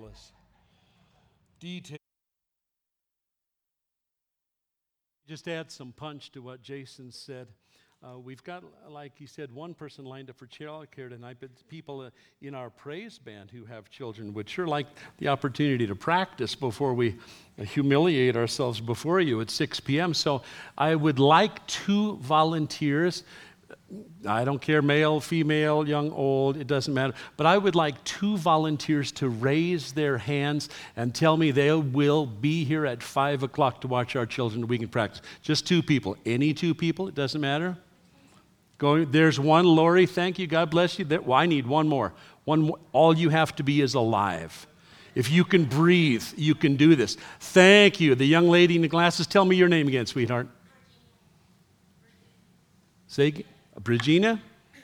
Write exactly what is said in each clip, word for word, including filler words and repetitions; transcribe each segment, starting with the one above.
marvelous detail. Just add some punch to what Jason said. Uh, we've got, like he said, one person lined up for child care tonight, but people uh, in our praise band who have children would sure like the opportunity to practice before we humiliate ourselves before you at six p.m. So I would like two volunteers. I don't care, male, female, young, old, it doesn't matter. But I would like two volunteers to raise their hands and tell me they will be here at five o'clock to watch our children. We can practice. Just two people. Any two people, it doesn't matter. Go, there's one, Lori, thank you, God bless you. There, well, I need one more. One more. All you have to be is alive. If you can breathe, you can do this. Thank you. The young lady in the glasses, tell me your name again, sweetheart. Say, Brigina?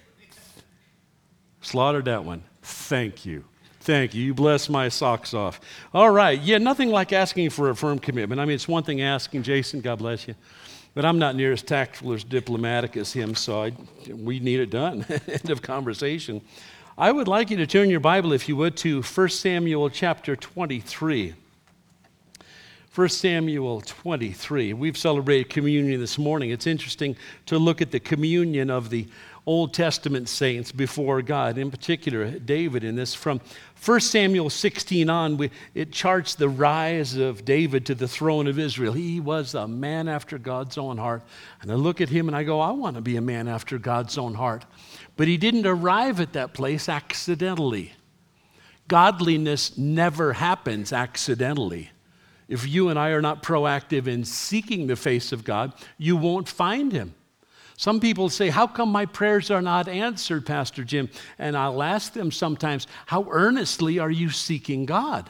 Slaughtered that one. Thank you. Thank you. You bless my socks off. All right. Yeah, nothing like asking for a firm commitment. I mean, it's one thing asking, Jason, God bless you. But I'm not near as tactful or as diplomatic as him, so I, we need it done. End of conversation. I would like you to turn your Bible, if you would, to First Samuel chapter twenty-three. First Samuel twenty-three. We've celebrated communion this morning. It's interesting to look at the communion of the Old Testament saints before God, in particular David in this. From First Samuel sixteen on, we, it charts the rise of David to the throne of Israel. He was a man after God's own heart. And I look at him and I go, I want to be a man after God's own heart. But he didn't arrive at that place accidentally. Godliness never happens accidentally. If you and I are not proactive in seeking the face of God, you won't find him. Some people say, how come my prayers are not answered, Pastor Jim? And I'll ask them sometimes, how earnestly are you seeking God?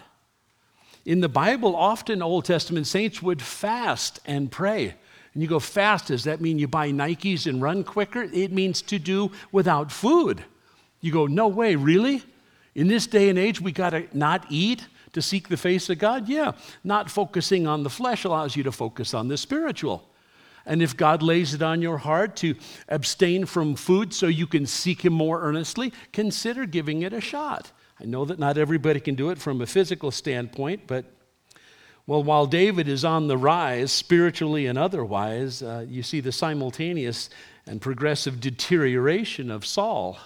In the Bible, often Old Testament saints would fast and pray. And you go, fast, does that mean you buy Nikes and run quicker? It means to do without food. You go, no way, really? In this day and age, we got to not eat to seek the face of God? Yeah, not focusing on the flesh allows you to focus on the spiritual. And if God lays it on your heart to abstain from food so you can seek him more earnestly, consider giving it a shot. I know that not everybody can do it from a physical standpoint, but, well, while David is on the rise, spiritually and otherwise, uh, you see the simultaneous and progressive deterioration of Saul.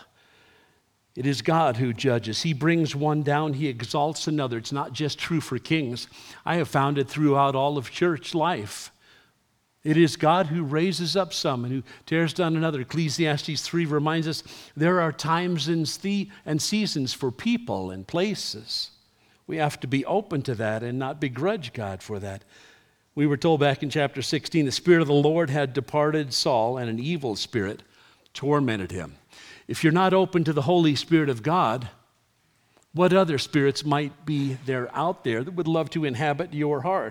It is God who judges. He brings one down, he exalts another. It's not just true for kings. I have found it throughout all of church life. It is God who raises up some and who tears down another. Ecclesiastes three reminds us there are times and seasons for people and places. We have to be open to that and not begrudge God for that. We were told back in chapter sixteen, the Spirit of the Lord had departed Saul, and an evil spirit tormented him. If you're not open to the Holy Spirit of God, what other spirits might be there out there that would love to inhabit your heart?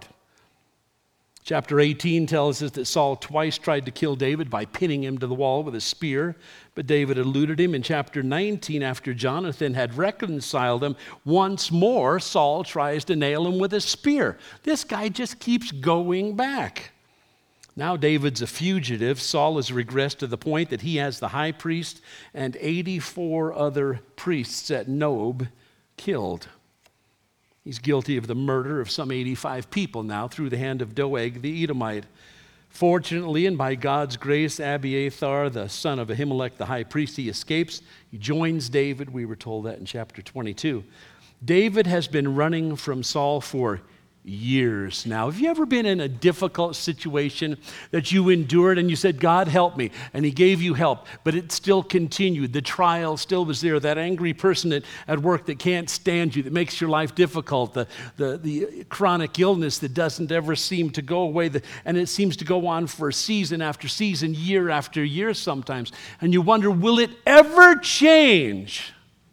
Chapter eighteen tells us that Saul twice tried to kill David by pinning him to the wall with a spear, but David eluded him. In chapter nineteen, after Jonathan had reconciled them, once more Saul tries to nail him with a spear. This guy just keeps going back. Now David's a fugitive. Saul has regressed to the point that he has the high priest and eighty-four other priests at Nob killed. He's guilty of the murder of some eighty-five people now through the hand of Doeg the Edomite. Fortunately, and by God's grace, Abiathar, the son of Ahimelech, the high priest, he escapes. He joins David. We were told that in chapter twenty-two. David has been running from Saul for years now. Have you ever been in a difficult situation that you endured and you said, God, help me, and he gave you help, but it still continued? The trial still was there. That angry person at, at work that can't stand you, that makes your life difficult, the, the, the chronic illness that doesn't ever seem to go away, the, and it seems to go on for season after season, year after year sometimes, and you wonder, will it ever change?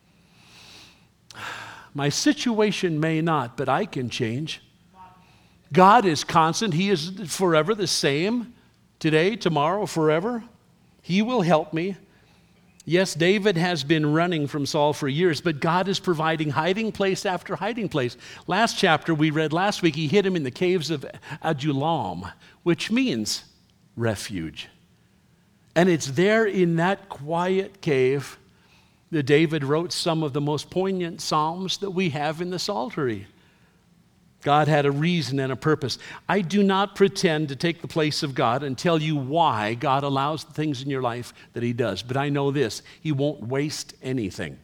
My situation may not, but I can change. God is constant. He is forever the same, today, tomorrow, forever. He will help me. Yes, David has been running from Saul for years, but God is providing hiding place after hiding place. Last chapter we read last week, he hid him in the caves of Adullam, which means refuge. And it's there in that quiet cave that David wrote some of the most poignant psalms that we have in the Psaltery. God had a reason and a purpose. I do not pretend to take the place of God and tell you why God allows the things in your life that he does. But I know this, he won't waste anything.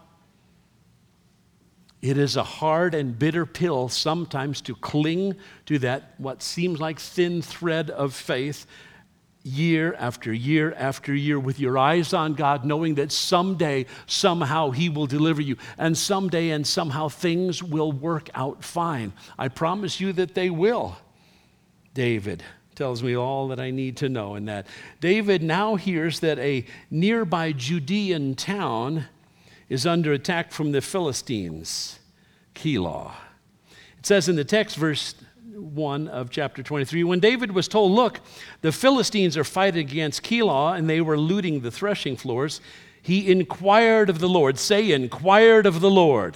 It is a hard and bitter pill sometimes to cling to that, what seems like thin thread of faith, year after year after year, with your eyes on God, knowing that someday, somehow he will deliver you. And someday and somehow things will work out fine. I promise you that they will. David tells me all that I need to know in that. David now hears that a nearby Judean town is under attack from the Philistines, Keilah. It says in the text, verse one of chapter twenty-three, when David was told, look, the Philistines are fighting against Keilah and they were looting the threshing floors, he inquired of the Lord. Say, inquired of the Lord.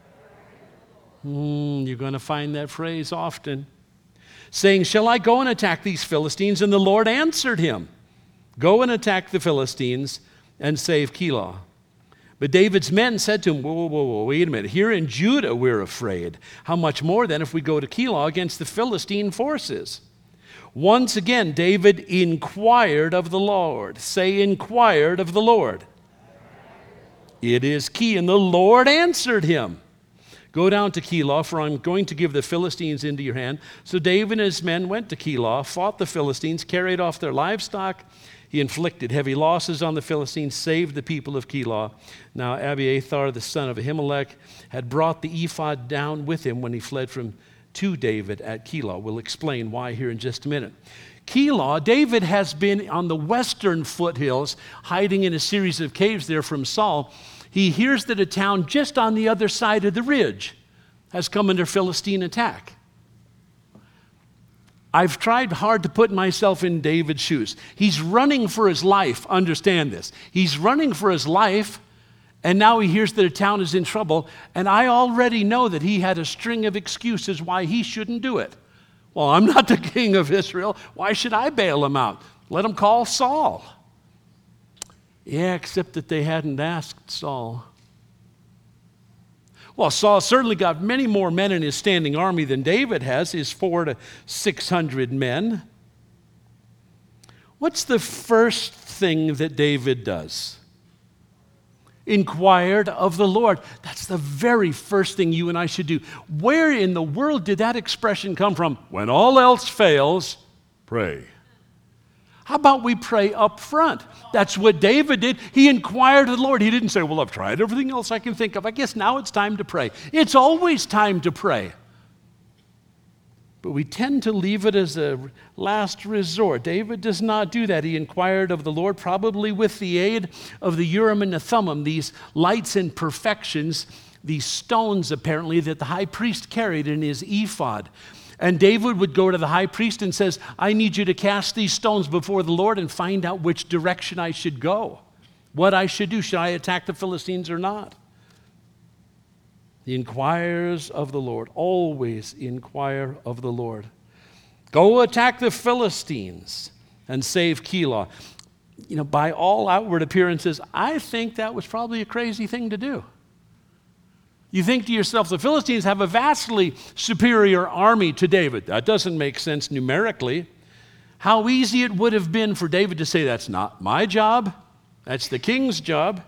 Mm, you're going to find that phrase often. Saying, shall I go and attack these Philistines? And the Lord answered him, go and attack the Philistines and save Keilah. But David's men said to him, whoa, whoa, whoa, whoa, wait a minute. Here in Judah we're afraid. How much more then if we go to Keilah against the Philistine forces? Once again, David inquired of the Lord. Say, inquired of the Lord. It is key. And the Lord answered him. Go down to Keilah, for I'm going to give the Philistines into your hand. So David and his men went to Keilah, fought the Philistines, carried off their livestock. He inflicted heavy losses on the Philistines, saved the people of Keilah. Now Abiathar, the son of Ahimelech, had brought the ephod down with him when he fled from to David at Keilah. We'll explain why here in just a minute. Keilah, David has been on the western foothills, hiding in a series of caves there from Saul. He hears that a town just on the other side of the ridge has come under Philistine attack. I've tried hard to put myself in David's shoes. He's running for his life, understand this. He's running for his life, and now he hears that a town is in trouble, and I already know that he had a string of excuses why he shouldn't do it. Well, I'm not the king of Israel. Why should I bail him out? Let him call Saul. Yeah, except that they hadn't asked Saul. Well, Saul certainly got many more men in his standing army than David has, his four to six hundred men. What's the first thing that David does? Inquired of the Lord. That's the very first thing you and I should do. Where in the world did that expression come from? When all else fails, pray. How about we pray up front? That's what David did. He inquired of the Lord. He didn't say, well, I've tried everything else I can think of. I guess now it's time to pray. It's always time to pray. But we tend to leave it as a last resort. David does not do that. He inquired of the Lord, probably with the aid of the Urim and the Thummim, these lights and perfections, these stones apparently that the high priest carried in his ephod. And David would go to the high priest and says, I need you to cast these stones before the Lord and find out which direction I should go, what I should do. Should I attack the Philistines or not? He inquires of the Lord. Always inquire of the Lord. Go attack the Philistines and save Keilah. You know, by all outward appearances, I think that was probably a crazy thing to do. You think to yourself, the Philistines have a vastly superior army to David. That doesn't make sense numerically. How easy it would have been for David to say, that's not my job, that's the king's job.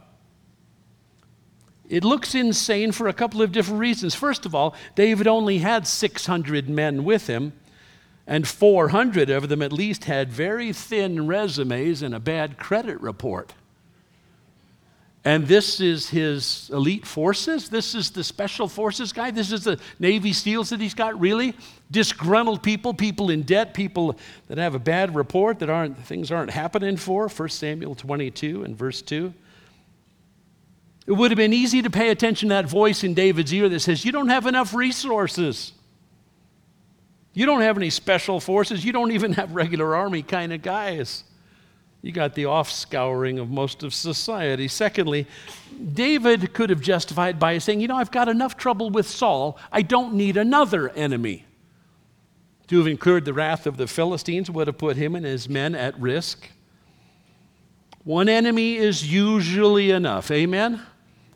It looks insane for a couple of different reasons. First of all, David only had six hundred men with him, and four hundred of them at least had very thin resumes and a bad credit report. And this is his elite forces? This is the special forces guy? This is the Navy SEALs that he's got? Really? Disgruntled people, people in debt, people that have a bad report, that aren't things aren't happening for? First Samuel twenty-two and verse two. It would have been easy to pay attention to that voice in David's ear that says, you don't have enough resources. You don't have any special forces. You don't even have regular army kind of guys. You got the off-scouring of most of society. Secondly, David could have justified by saying, you know, I've got enough trouble with Saul. I don't need another enemy. To have incurred the wrath of the Philistines would have put him and his men at risk. One enemy is usually enough. Amen?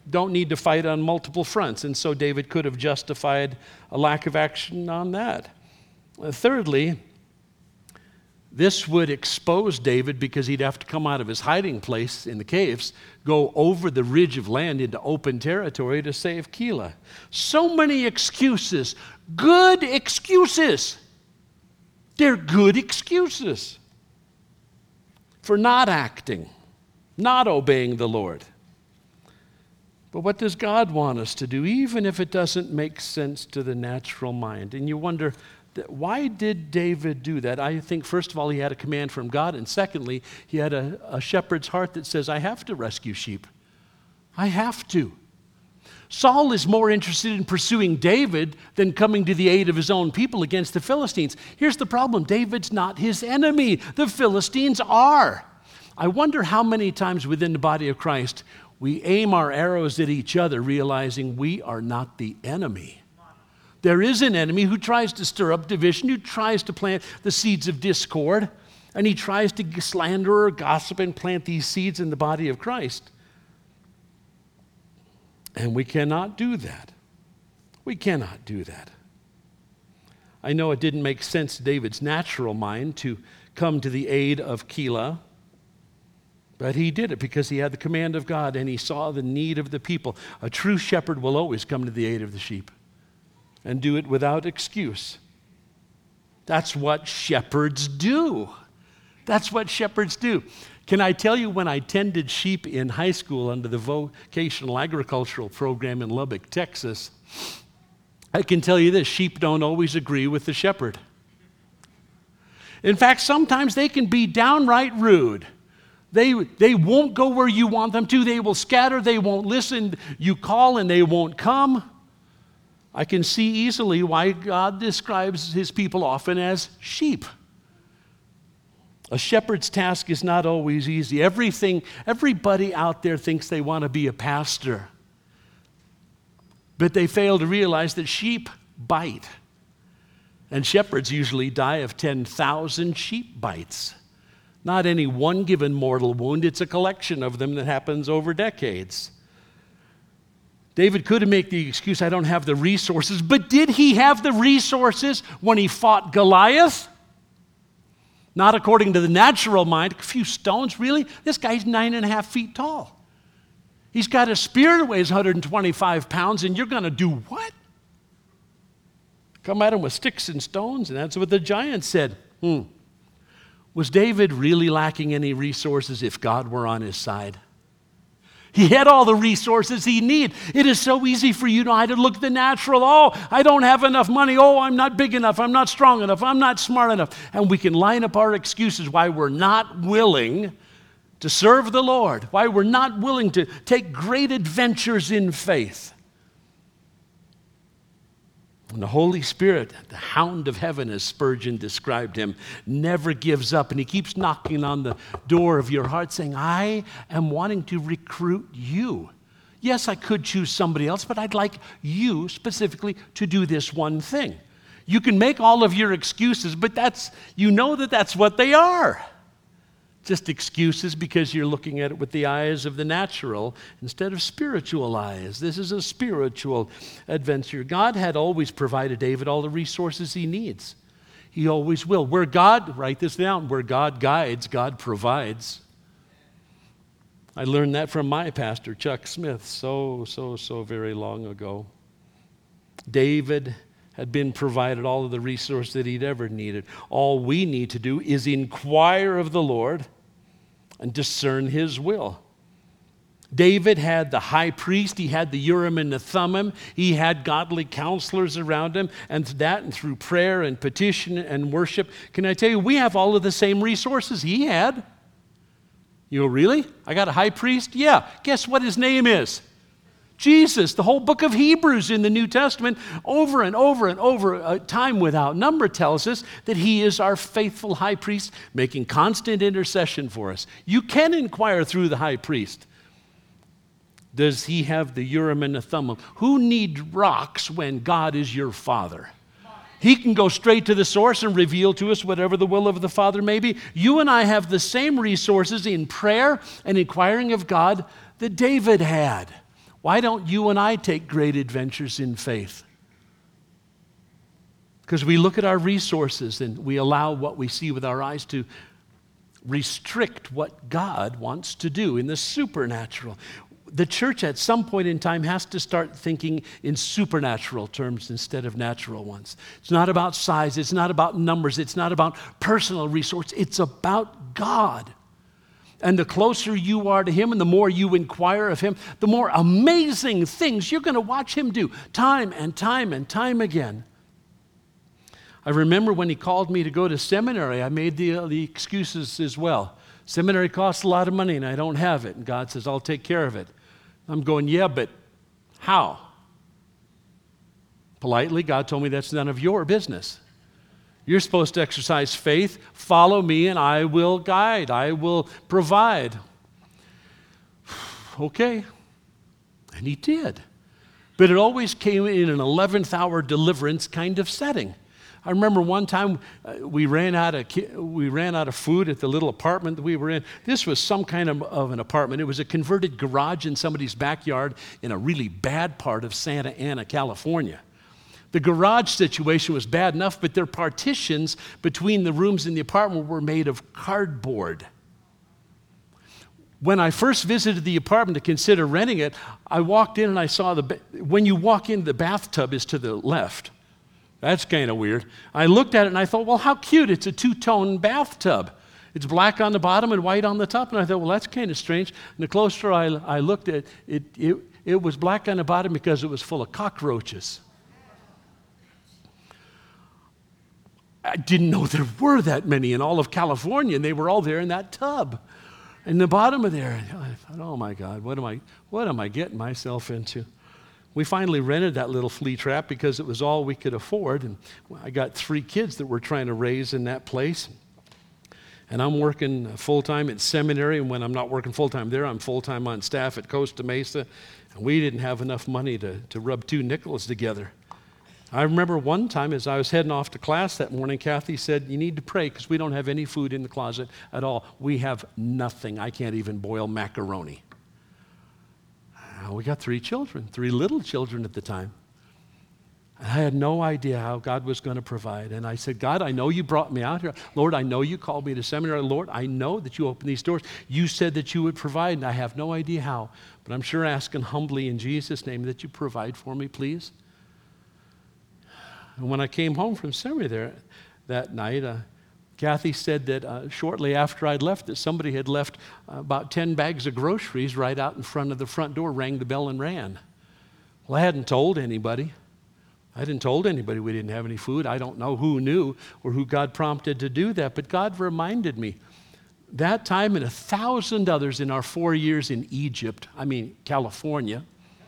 don't need to fight on multiple fronts. And so David could have justified a lack of action on that. Uh, thirdly, this would expose David because he'd have to come out of his hiding place in the caves, go over the ridge of land into open territory to save Keilah. So many excuses, good excuses. They're good excuses for not acting, not obeying the Lord. But what does God want us to do, even if it doesn't make sense to the natural mind? And you wonder, why did David do that? I think, first of all, he had a command from God, and secondly, he had a, a shepherd's heart that says, I have to rescue sheep. I have to. Saul is more interested in pursuing David than coming to the aid of his own people against the Philistines. Here's the problem. David's not his enemy. The Philistines are. I wonder how many times within the body of Christ we aim our arrows at each other, realizing we are not the enemy. There is an enemy who tries to stir up division, who tries to plant the seeds of discord, and he tries to slander or gossip and plant these seeds in the body of Christ. And we cannot do that. We cannot do that. I know it didn't make sense to David's natural mind to come to the aid of Keilah, but he did it because he had the command of God and he saw the need of the people. A true shepherd will always come to the aid of the sheep and do it without excuse. That's what shepherds do. That's what shepherds do. Can I tell you, when I tended sheep in high school under the vocational agricultural program in Lubbock, Texas, I can tell you this, sheep don't always agree with the shepherd. In fact, sometimes they can be downright rude. They, they won't go where you want them to. They will scatter. They won't listen. You call and they won't come. I can see easily why God describes his people often as sheep. A shepherd's task is not always easy. Everything, everybody out there thinks they want to be a pastor, but they fail to realize that sheep bite. And shepherds usually die of ten thousand sheep bites. Not any one given mortal wound, it's a collection of them that happens over decades. David could make the excuse, I don't have the resources, but did he have the resources when he fought Goliath? Not according to the natural mind. A few stones, really? This guy's nine and a half feet tall. He's got a spear that weighs one hundred twenty-five pounds, and you're going to do what? Come at him with sticks and stones, and that's what the giant said. Hmm. Was David really lacking any resources if God were on his side? He had all the resources he needed. It is so easy for you and I to look at the natural. Oh, I don't have enough money. Oh, I'm not big enough. I'm not strong enough. I'm not smart enough. And we can line up our excuses why we're not willing to serve the Lord, why we're not willing to take great adventures in faith. And the Holy Spirit, the hound of heaven, as Spurgeon described him, never gives up. And he keeps knocking on the door of your heart saying, I am wanting to recruit you. Yes, I could choose somebody else, but I'd like you specifically to do this one thing. You can make all of your excuses, but that's, you know that that's what they are. Just excuses because you're looking at it with the eyes of the natural instead of spiritual eyes. This is a spiritual adventure. God had always provided David all the resources he needs. He always will. Where God, write this down, where God guides, God provides. I learned that from my pastor, Chuck Smith, so, so, so very long ago. David had been provided all of the resources that he'd ever needed. All we need to do is inquire of the Lord and discern his will. David had the high priest, he had the Urim and the Thummim, he had godly counselors around him, and that and through prayer and petition and worship. Can I tell you, we have all of the same resources he had. You go, really? I got a high priest? Yeah. Guess what his name is? Jesus. The whole book of Hebrews in the New Testament, over and over and over, uh, time without number, tells us that he is our faithful high priest, making constant intercession for us. You can inquire through the high priest. Does he have the Urim and the Thummim? Who needs rocks when God is your Father? He can go straight to the source and reveal to us whatever the will of the Father may be. You and I have the same resources in prayer and inquiring of God that David had. Why don't you and I take great adventures in faith? Because we look at our resources and we allow what we see with our eyes to restrict what God wants to do in the supernatural. The church at some point in time has to start thinking in supernatural terms instead of natural ones. It's not about size, it's not about numbers, it's not about personal resource, it's about God. And the closer you are to Him and the more you inquire of Him, the more amazing things you're going to watch Him do time and time and time again. I remember when He called me to go to seminary, I made the, uh, the excuses as well. Seminary costs a lot of money and I don't have it. And God says, I'll take care of it. I'm going, yeah, but how? Politely, God told me that's none of your business. You're supposed to exercise faith, follow me, and I will guide, I will provide. Okay. And He did. But it always came in an eleventh hour deliverance kind of setting. I remember one time uh, we ran out of ki- we ran out of food at the little apartment that we were in. This was some kind of, of an apartment. It was a converted garage in somebody's backyard in a really bad part of Santa Ana, California. The garage situation was bad enough, but their partitions between the rooms in the apartment were made of cardboard. When I first visited the apartment to consider renting it, I walked in and I saw the, when you walk in, the bathtub is to the left. That's kind of weird. I looked at it and I thought, well, how cute. It's a two-tone bathtub. It's black on the bottom and white on the top. And I thought, well, that's kind of strange. And the closer I, I looked at it, it, it, it was black on the bottom because it was full of cockroaches. I didn't know there were that many in all of California, and they were all there in that tub. In the bottom of there, I thought, oh my God, what am I, what am I getting myself into? We finally rented that little flea trap because it was all we could afford. And I got three kids that we're trying to raise in that place. And I'm working full-time at seminary. And when I'm not working full-time there, I'm full-time on staff at Costa Mesa. And we didn't have enough money to, to rub two nickels together. I remember one time as I was heading off to class that morning, Kathy said, you need to pray because we don't have any food in the closet at all. We have nothing. I can't even boil macaroni. We got three children, three little children at the time. And I had no idea how God was going to provide. And I said, God, I know you brought me out here. Lord, I know you called me to seminary. Lord, I know that you opened these doors. You said that you would provide, and I have no idea how. But I'm sure asking humbly in Jesus' name that you provide for me, please. And when I came home from seminary there that night, uh, Kathy said that uh, shortly after I'd left, that somebody had left uh, about ten bags of groceries right out in front of the front door, rang the bell and ran. Well, I hadn't told anybody. I hadn't told anybody we didn't have any food. I don't know who knew or who God prompted to do that, but God reminded me. That time and a thousand others in our four years in Egypt, I mean California,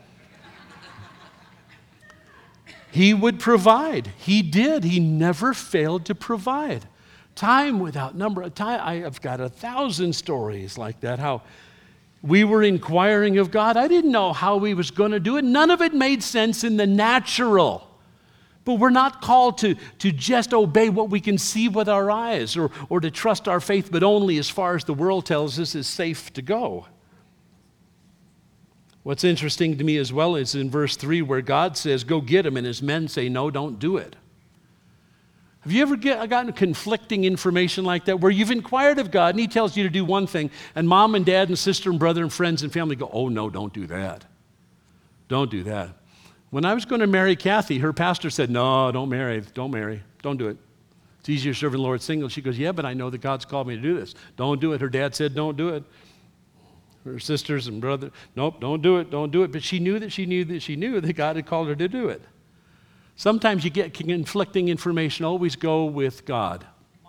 He would provide. He did. He never failed to provide. Time without number of time. I have got a thousand stories like that, how we were inquiring of God. I didn't know how He was going to do it. None of it made sense in the natural. But we're not called to, to just obey what we can see with our eyes or, or to trust our faith, but only as far as the world tells us is safe to go. What's interesting to me as well is in verse three where God says, go get him, and his men say, no, don't do it. Have you ever get, gotten conflicting information like that where you've inquired of God and He tells you to do one thing and mom and dad and sister and brother and friends and family go, oh no, don't do that. Don't do that. When I was going to marry Kathy, her pastor said, no, don't marry, don't marry, don't do it. It's easier serving the Lord single. She goes, yeah, but I know that God's called me to do this. Don't do it. Her dad said, don't do it. Her sisters and brother, nope, don't do it, don't do it. But she knew that she knew that she knew that God had called her to do it. Sometimes you get conflicting information. Always go with God.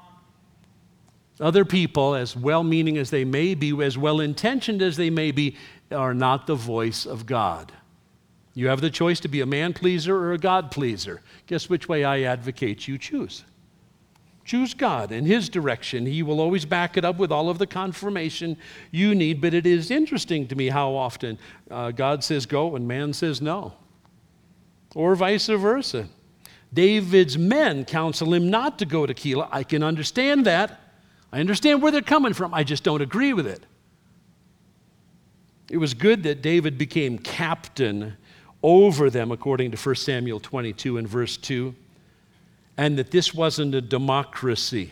Other people, as well-meaning as they may be, as well-intentioned as they may be, are not the voice of God. You have the choice to be a man-pleaser or a God-pleaser. Guess which way I advocate you choose. Choose God and His direction. He will always back it up with all of the confirmation you need. But it is interesting to me how often uh, God says go and man says no. Or vice versa. David's men counsel him not to go to Keilah. I can understand that. I understand where they're coming from. I just don't agree with it. It was good that David became captain over them, according to First Samuel twenty-two and verse two, and that this wasn't a democracy.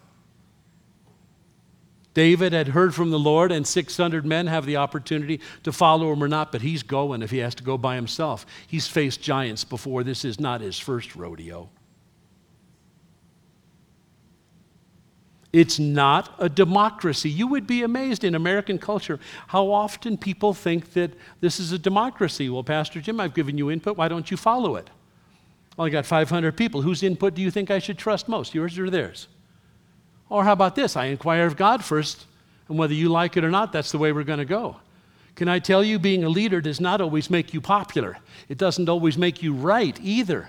David had heard from the Lord, and six hundred men have the opportunity to follow him or not, but he's going if he has to go by himself. He's faced giants before. This is not his first rodeo. It's not a democracy. You would be amazed in American culture how often people think that this is a democracy. Well, Pastor Jim, I've given you input. Why don't you follow it? Well, I got five hundred people. Whose input do you think I should trust most, yours or theirs? Or how about this? I inquire of God first, and whether you like it or not, that's the way we're going to go. Can I tell you, being a leader does not always make you popular. It doesn't always make you right either.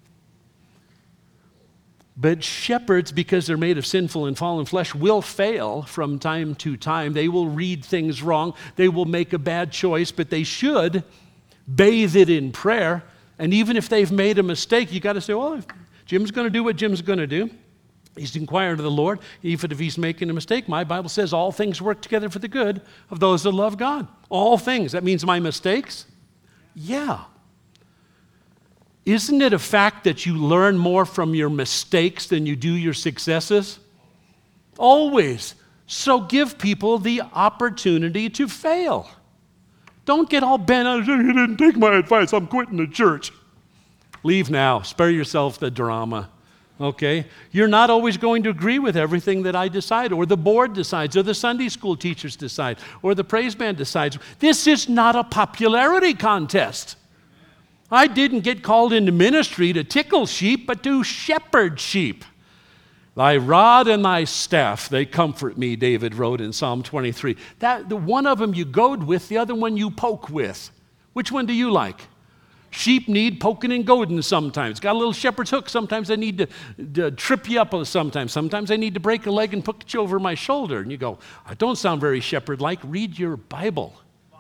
But shepherds, because they're made of sinful and fallen flesh, will fail from time to time. They will read things wrong. They will make a bad choice, but they should bathe it in prayer. And even if they've made a mistake, you got to say, well, Jim's going to do what Jim's going to do. He's inquiring of the Lord. Even if he's making a mistake, my Bible says all things work together for the good of those that love God. All things. That means my mistakes? Yeah. Isn't it a fact that you learn more from your mistakes than you do your successes? Always. So give people the opportunity to fail. Don't get all bent on, you didn't take my advice, I'm quitting the church. Leave now. Spare yourself the drama. Okay? You're not always going to agree with everything that I decide, or the board decides, or the Sunday school teachers decide, or the praise band decides. This is not a popularity contest. I didn't get called into ministry to tickle sheep, but to shepherd sheep. Thy rod and thy staff, they comfort me, David wrote in Psalm twenty-three. That, the one of them you goad with, the other one you poke with. Which one do you like? Sheep need poking and goading sometimes. Got a little shepherd's hook. Sometimes I need to, to trip you up sometimes. Sometimes I need to break a leg and put you over my shoulder. And you go, I don't sound very shepherd-like. Read your Bible.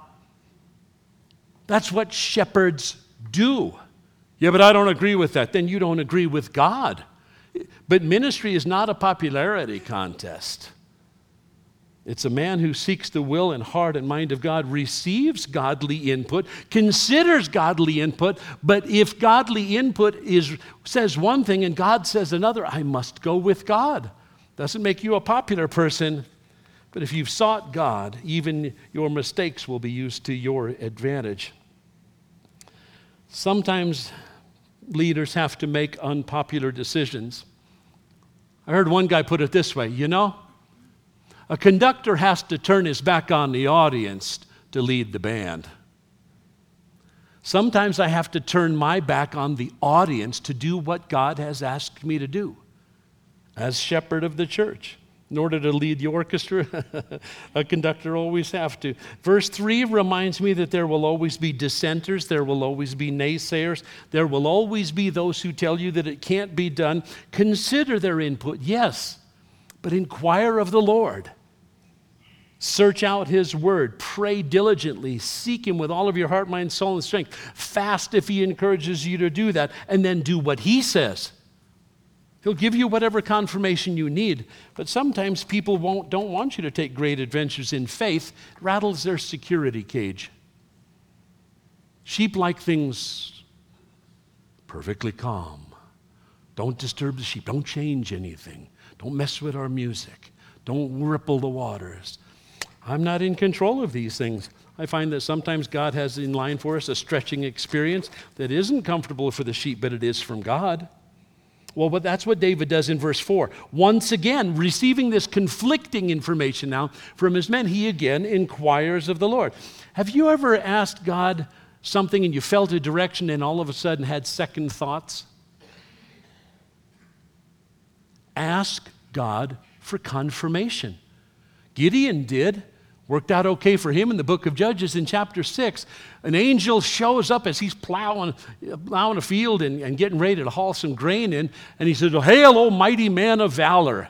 That's what shepherds do. Yeah, but I don't agree with that. Then you don't agree with God. But ministry is not a popularity contest. It's a man who seeks the will and heart and mind of God, receives godly input, considers godly input, but if godly input is says one thing and God says another, I must go with God. Doesn't make you a popular person, but if you've sought God, even your mistakes will be used to your advantage. Sometimes leaders have to make unpopular decisions. I heard one guy put it this way, you know, a conductor has to turn his back on the audience to lead the band. Sometimes I have to turn my back on the audience to do what God has asked me to do as shepherd of the church. In order to lead the orchestra, a conductor always have to. Verse three reminds me that there will always be dissenters, there will always be naysayers, there will always be those who tell you that it can't be done. Consider their input, yes, but inquire of the Lord. Search out His Word. Pray diligently. Seek Him with all of your heart, mind, soul, and strength. Fast if He encourages you to do that, and then do what He says. He'll give you whatever confirmation you need, but sometimes people won't, don't want you to take great adventures in faith. It rattles their security cage. Sheep like things perfectly calm. Don't disturb the sheep. Don't change anything. Don't mess with our music. Don't ripple the waters. I'm not in control of these things. I find that sometimes God has in line for us a stretching experience that isn't comfortable for the sheep, but it is from God. Well, but that's what David does in verse four. Once again, receiving this conflicting information now from his men, he again inquires of the Lord. Have you ever asked God something and you felt a direction and all of a sudden had second thoughts? Ask God for confirmation. Gideon did. Worked out okay for him in the book of Judges in chapter six. An angel shows up as he's plowing, plowing a field and, and getting ready to haul some grain in. And he says, "Hail, O mighty man of valor."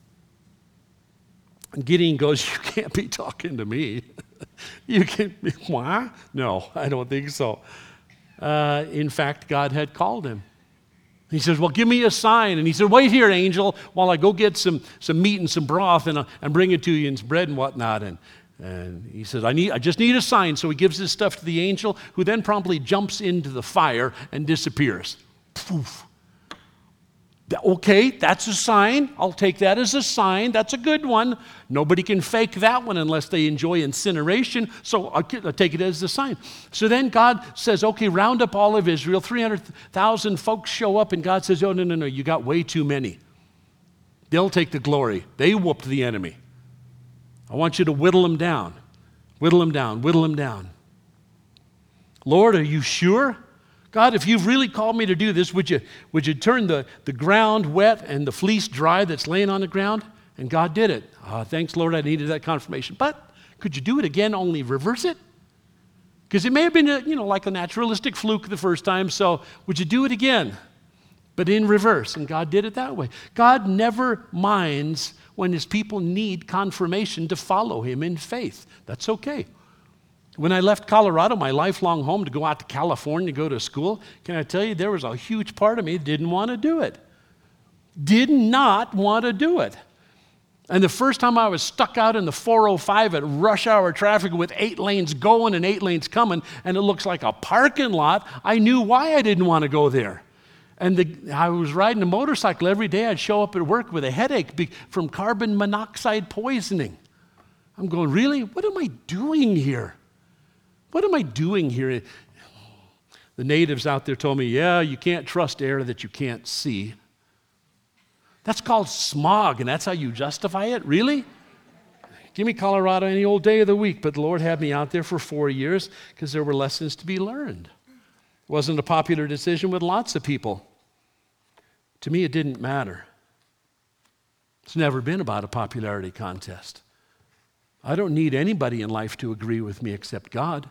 And Gideon goes, "You can't be talking to me. You can't be, why? No, I don't think so." Uh, in fact, God had called him. He says, "Well, give me a sign." And he said, "Wait here, angel, while I go get some, some meat and some broth and, uh, and bring it to you and some bread and whatnot." And And he says, I need, I just need a sign. So he gives this stuff to the angel, who then promptly jumps into the fire and disappears. Poof. Okay, that's a sign. I'll take that as a sign. That's a good one. Nobody can fake that one unless they enjoy incineration. So I'll take it as a sign. So then God says, okay, round up all of Israel. three hundred thousand folks show up, and God says, oh, no, no, no, you got way too many. They'll take the glory. They whooped the enemy. I want you to whittle them down. Whittle them down. Whittle them down. Lord, are you sure? God, if you've really called me to do this, would you, would you turn the, the ground wet and the fleece dry that's laying on the ground? And God did it. Uh, thanks, Lord, I needed that confirmation. But could you do it again, only reverse it? Because it may have been, a, you know, like a naturalistic fluke the first time, so would you do it again? But in reverse, and God did it that way. God never minds when his people need confirmation to follow him in faith. That's okay. When I left Colorado, my lifelong home, to go out to California to go to school, can I tell you, there was a huge part of me that didn't want to do it. Did not want to do it. And the first time I was stuck out in the four oh five at rush hour traffic with eight lanes going and eight lanes coming, and it looks like a parking lot, I knew why I didn't want to go there. And the, I was riding a motorcycle every day. I'd show up at work with a headache be, from carbon monoxide poisoning. I'm going, really? What am I doing here? What am I doing here? The natives out there told me, yeah, you can't trust air that you can't see. That's called smog, and that's how you justify it? Really? Give me Colorado any old day of the week, but the Lord had me out there for four years because there were lessons to be learned. It wasn't a popular decision with lots of people. To me, it didn't matter. It's never been about a popularity contest. I don't need anybody in life to agree with me except God.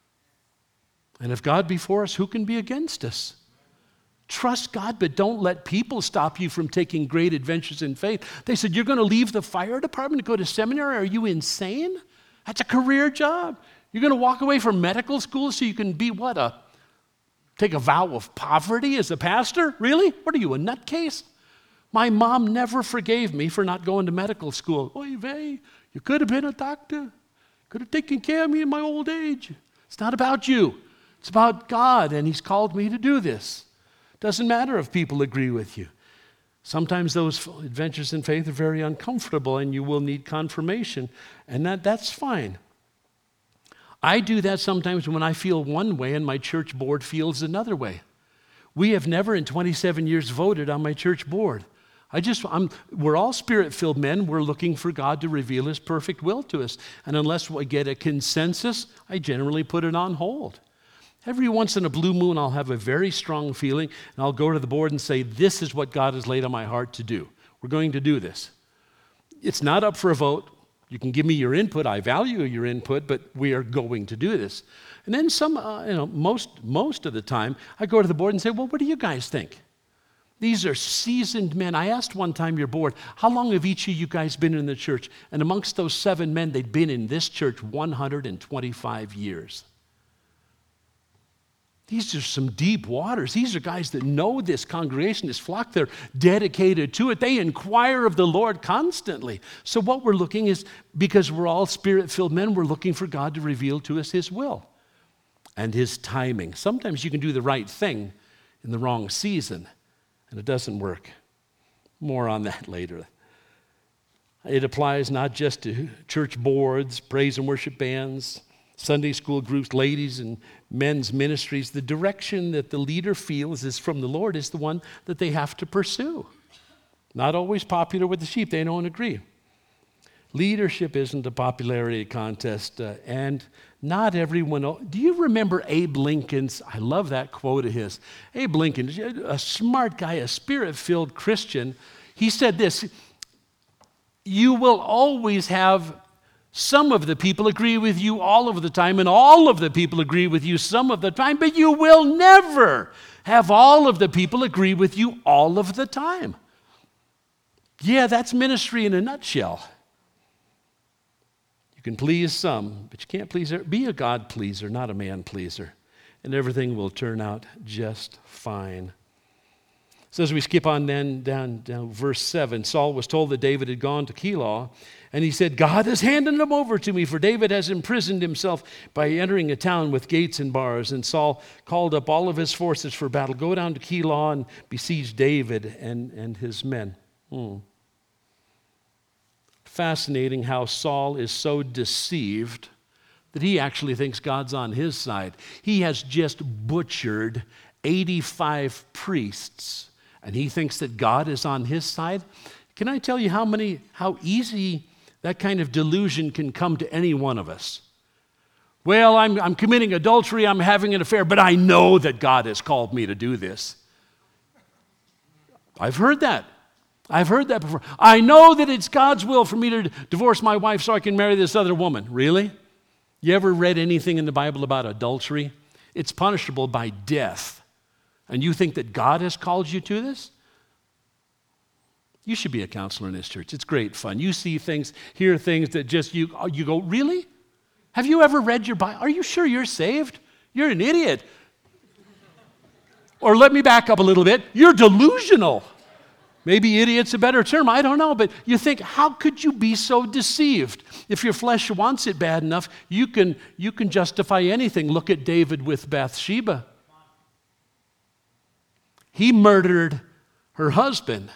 And if God be for us, who can be against us? Trust God, but don't let people stop you from taking great adventures in faith. They said, you're going to leave the fire department to go to seminary? Are you insane? That's a career job. You're going to walk away from medical school so you can be what? A take a vow of poverty as a pastor? Really? What are you, a nutcase? My mom never forgave me for not going to medical school. Oy vey, you could have been a doctor. Could have taken care of me in my old age. It's not about you. It's about God, and he's called me to do this. Doesn't matter if people agree with you. Sometimes those adventures in faith are very uncomfortable, and you will need confirmation, and that, that's fine. I do that sometimes when I feel one way and my church board feels another way. We have never in twenty-seven years voted on my church board. I just, I'm, we're all spirit-filled men. We're looking for God to reveal his perfect will to us. And unless we get a consensus, I generally put it on hold. Every once in a blue moon, I'll have a very strong feeling, and I'll go to the board and say, this is what God has laid on my heart to do. We're going to do this. It's not up for a vote. You can give me your input. I value your input, but we are going to do this. And then some, uh, you know, most, most of the time, I go to the board and say, well, what do you guys think? These are seasoned men. I asked one time your board, how long have each of you guys been in the church? And amongst those seven men, they'd been in this church one hundred twenty-five years. These are some deep waters. These are guys that know this congregation, this flock. They're dedicated to it. They inquire of the Lord constantly. So what we're looking is, because we're all spirit-filled men, we're looking for God to reveal to us his will and his timing. Sometimes you can do the right thing in the wrong season, and it doesn't work. More on that later. It applies not just to church boards, praise and worship bands, Sunday school groups, ladies and men's ministries. The direction that the leader feels is from the Lord is the one that they have to pursue. Not always popular with the sheep. They don't agree. Leadership isn't a popularity contest, uh, and not everyone. Do you remember Abe Lincoln's? I love that quote of his. Abe Lincoln, a smart guy, a spirit-filled Christian. He said this: you will always have some of the people agree with you all of the time, and all of the people agree with you some of the time, but you will never have all of the people agree with you all of the time. Yeah, that's ministry in a nutshell. You can please some, but you can't please everyone. Be a God pleaser, not a man pleaser, and everything will turn out just fine. So as we skip on then down, down verse seven, Saul was told that David had gone to Keilah, And he said, God has handed him over to me, for David has imprisoned himself by entering a town with gates and bars. And Saul called up all of his forces for battle. Go down to Keilah and besiege David and, and his men. Hmm. Fascinating how Saul is so deceived that he actually thinks God's on his side. He has just butchered eighty-five priests, and he thinks that God is on his side. Can I tell you how many, how easy that kind of delusion can come to any one of us? Well, I'm, I'm committing adultery, I'm having an affair, but I know that God has called me to do this. I've heard that. I've heard that before. I know that it's God's will for me to divorce my wife so I can marry this other woman. Really? You ever read anything in the Bible about adultery? It's punishable by death. And you think that God has called you to this? You should be a counselor in this church. It's great fun. You see things, hear things that just you, you go, really? Have you ever read your Bible? Are you sure you're saved? You're an idiot. Or let me back up a little bit. You're delusional. Maybe idiot's a better term. I don't know. But you think, how could you be so deceived? If your flesh wants it bad enough, you can, you can justify anything. Look at David with Bathsheba. He murdered her husband.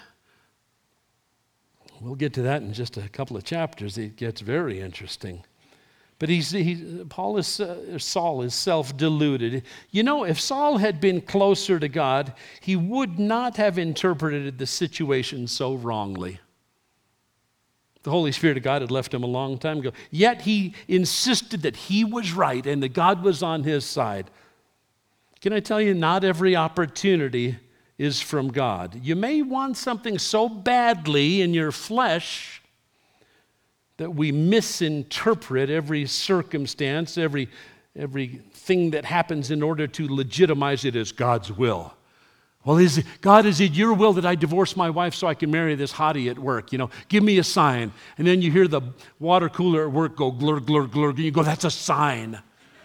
We'll get to that in just a couple of chapters. It gets very interesting. But he's, he, Paul is, uh, Saul is self-deluded. You know, if Saul had been closer to God, he would not have interpreted the situation so wrongly. The Holy Spirit of God had left him a long time ago. Yet he insisted that he was right and that God was on his side. Can I tell you, not every opportunity is from God. You may want something so badly in your flesh that we misinterpret every circumstance, every, everything that happens in order to legitimize it as God's will. Well, is it, God, is it your will that I divorce my wife so I can marry this hottie at work? You know, give me a sign. And then you hear the water cooler at work go glur, glur, glur, and you go, that's a sign.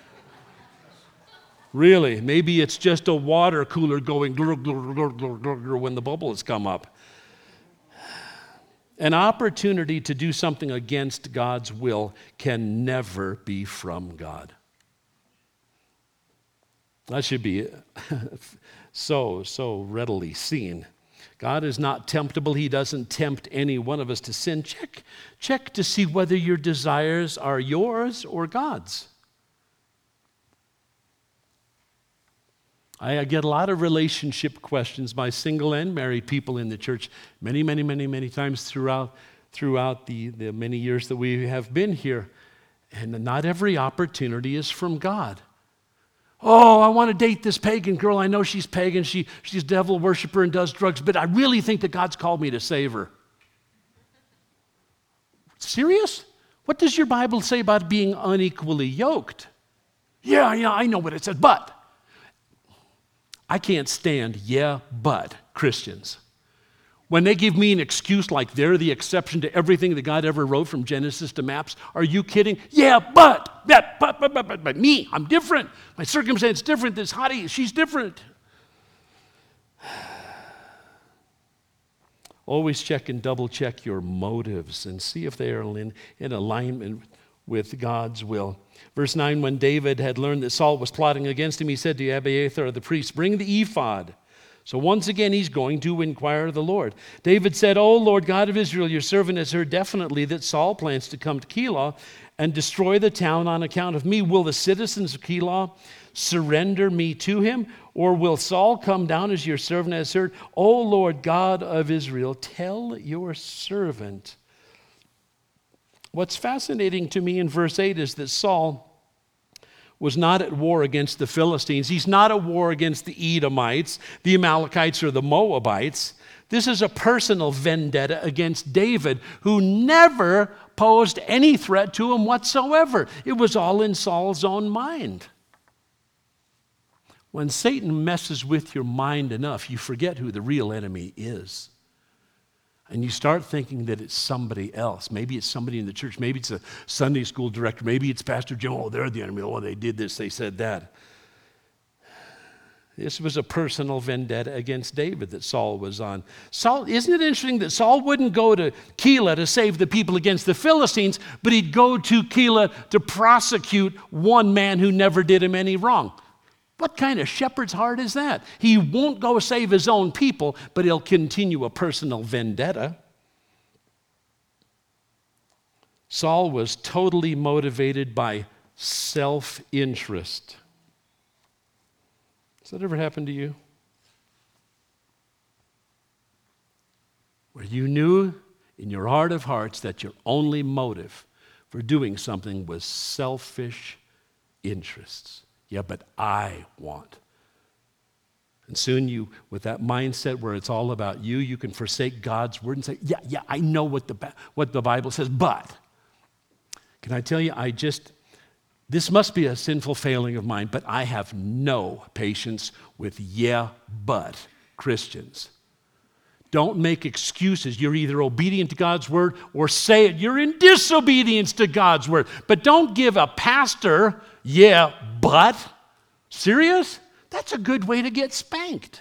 Really, maybe it's just a water cooler going glur, glur, glur, glur, glur, glur when the bubbles come up. An opportunity to do something against God's will can never be from God. That should be so, so readily seen. God is not temptable. He doesn't tempt any one of us to sin. Check, check to see whether your desires are yours or God's. I get a lot of relationship questions by single and married people in the church many, many, many, many times throughout, throughout the, the many years that we have been here. And not every opportunity is from God. Oh, I want to date this pagan girl. I know she's pagan. She, she's a devil worshiper and does drugs, but I really think that God's called me to save her. Serious? What does your Bible say about being unequally yoked? Yeah, yeah, I know what it says, but I can't stand yeah, but Christians. When they give me an excuse like they're the exception to everything that God ever wrote from Genesis to Maps, are you kidding? Yeah, but, but, but, but, but, but, but me, I'm different. My circumstance is different. This hottie, she's different. Always check and double check your motives and see if they are in, in alignment with God's will. Verse nine, when David had learned that Saul was plotting against him, he said to Abiathar the priest, bring the ephod. So once again, he's going to inquire of the Lord. David said, O Lord God of Israel, your servant has heard definitely that Saul plans to come to Keilah and destroy the town on account of me. Will the citizens of Keilah surrender me to him? Or will Saul come down as your servant has heard? O Lord God of Israel, tell your servant. What's fascinating to me in verse eight is that Saul was not at war against the Philistines. He's not at war against the Edomites, the Amalekites, or the Moabites. This is a personal vendetta against David, who never posed any threat to him whatsoever. It was all in Saul's own mind. When Satan messes with your mind enough, you forget who the real enemy is. And you start thinking that it's somebody else. Maybe it's somebody in the church. Maybe it's a Sunday school director. Maybe it's Pastor Jim. Oh, they're the enemy. Oh, they did this. They said that. This was a personal vendetta against David that Saul was on. Saul, isn't it interesting that Saul wouldn't go to Keilah to save the people against the Philistines, but he'd go to Keilah to prosecute one man who never did him any wrong? What kind of shepherd's heart is that? He won't go save his own people, but he'll continue a personal vendetta. Saul was totally motivated by self-interest. Has that ever happened to you? Where you knew in your heart of hearts that your only motive for doing something was selfish interests. Yeah, but I want. And soon you, with that mindset where it's all about you, you can forsake God's word and say, yeah, yeah, I know what the, what the Bible says, but can I tell you, I just... This must be a sinful failing of mine, but I have no patience with yeah, but Christians. Don't make excuses. You're either obedient to God's word or say it. You're in disobedience to God's word. But don't give a pastor, yeah, but. Serious? That's a good way to get spanked.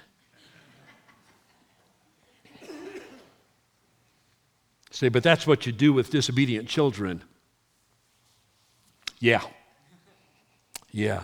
Say, but that's what you do with disobedient children. Yeah. Yeah.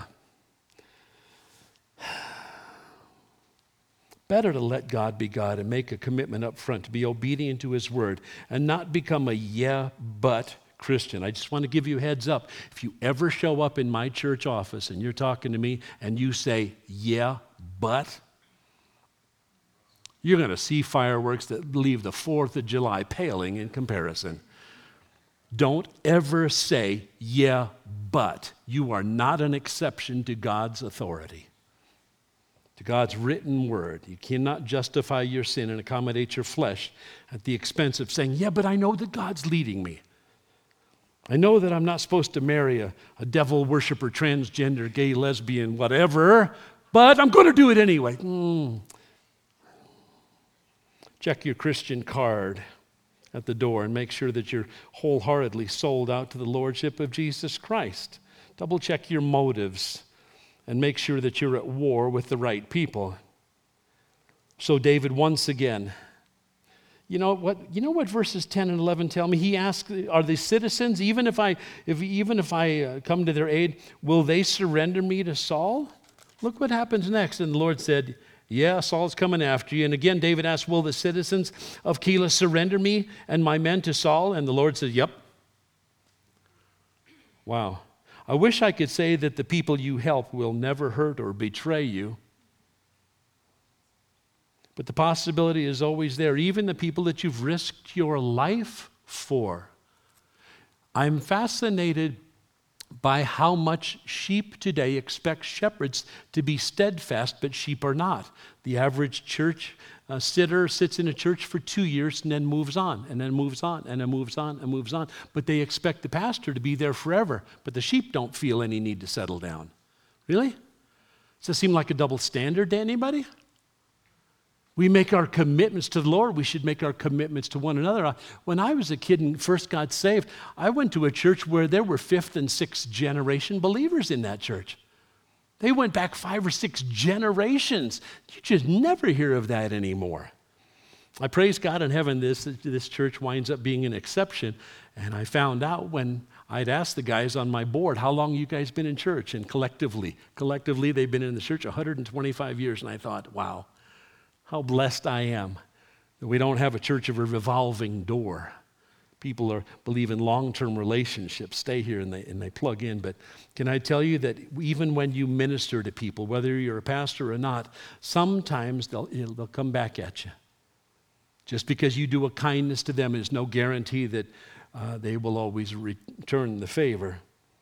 Better to let God be God and make a commitment up front to be obedient to his word and not become a yeah, but Christian. I just want to give you a heads up. If you ever show up in my church office and you're talking to me and you say, yeah, but, you're going to see fireworks that leave the fourth of July paling in comparison. Don't ever say, yeah, but. You are not an exception to God's authority, to God's written word. You cannot justify your sin and accommodate your flesh at the expense of saying, yeah, but I know that God's leading me. I know that I'm not supposed to marry a, a devil worshiper, transgender, gay, lesbian, whatever, but I'm going to do it anyway. Mm. Check your Christian card at the door and make sure that you're wholeheartedly sold out to the lordship of Jesus Christ. Double check your motives and make sure that you're at war with the right people. So David, once again, you know what, you know what verses ten and eleven tell me? He asked, are they citizens? Even if I, if, even if I uh, come to their aid, will they surrender me to Saul? Look what happens next. And the Lord said, yeah, Saul's coming after you. And again, David asked, will the citizens of Keilah surrender me and my men to Saul? And the Lord said, yep. Wow. I wish I could say that the people you help will never hurt or betray you. But the possibility is always there, even the people that you've risked your life for. I'm fascinated by how much sheep today expect shepherds to be steadfast, but sheep are not. The average church uh, sitter sits in a church for two years and then moves on, and then moves on, and then moves on, and moves on. But they expect the pastor to be there forever, but the sheep don't feel any need to settle down. Really? Does that seem like a double standard to anybody? We make our commitments to the Lord. We should make our commitments to one another. When I was a kid and first got saved, I went to a church where there were fifth and sixth generation believers in that church. They went back five or six generations. You just never hear of that anymore. I praise God in heaven this, this church winds up being an exception. And I found out when I'd asked the guys on my board, how long you guys been in church? And collectively, collectively they've been in the church one hundred twenty-five years. And I thought, wow. How blessed I am that we don't have a church of a revolving door. People are believe in long-term relationships, stay here and they, and they plug in. But can I tell you that even when you minister to people, whether you're a pastor or not, sometimes they'll, they'll come back at you. Just because you do a kindness to them is no guarantee that uh, they will always return the favor.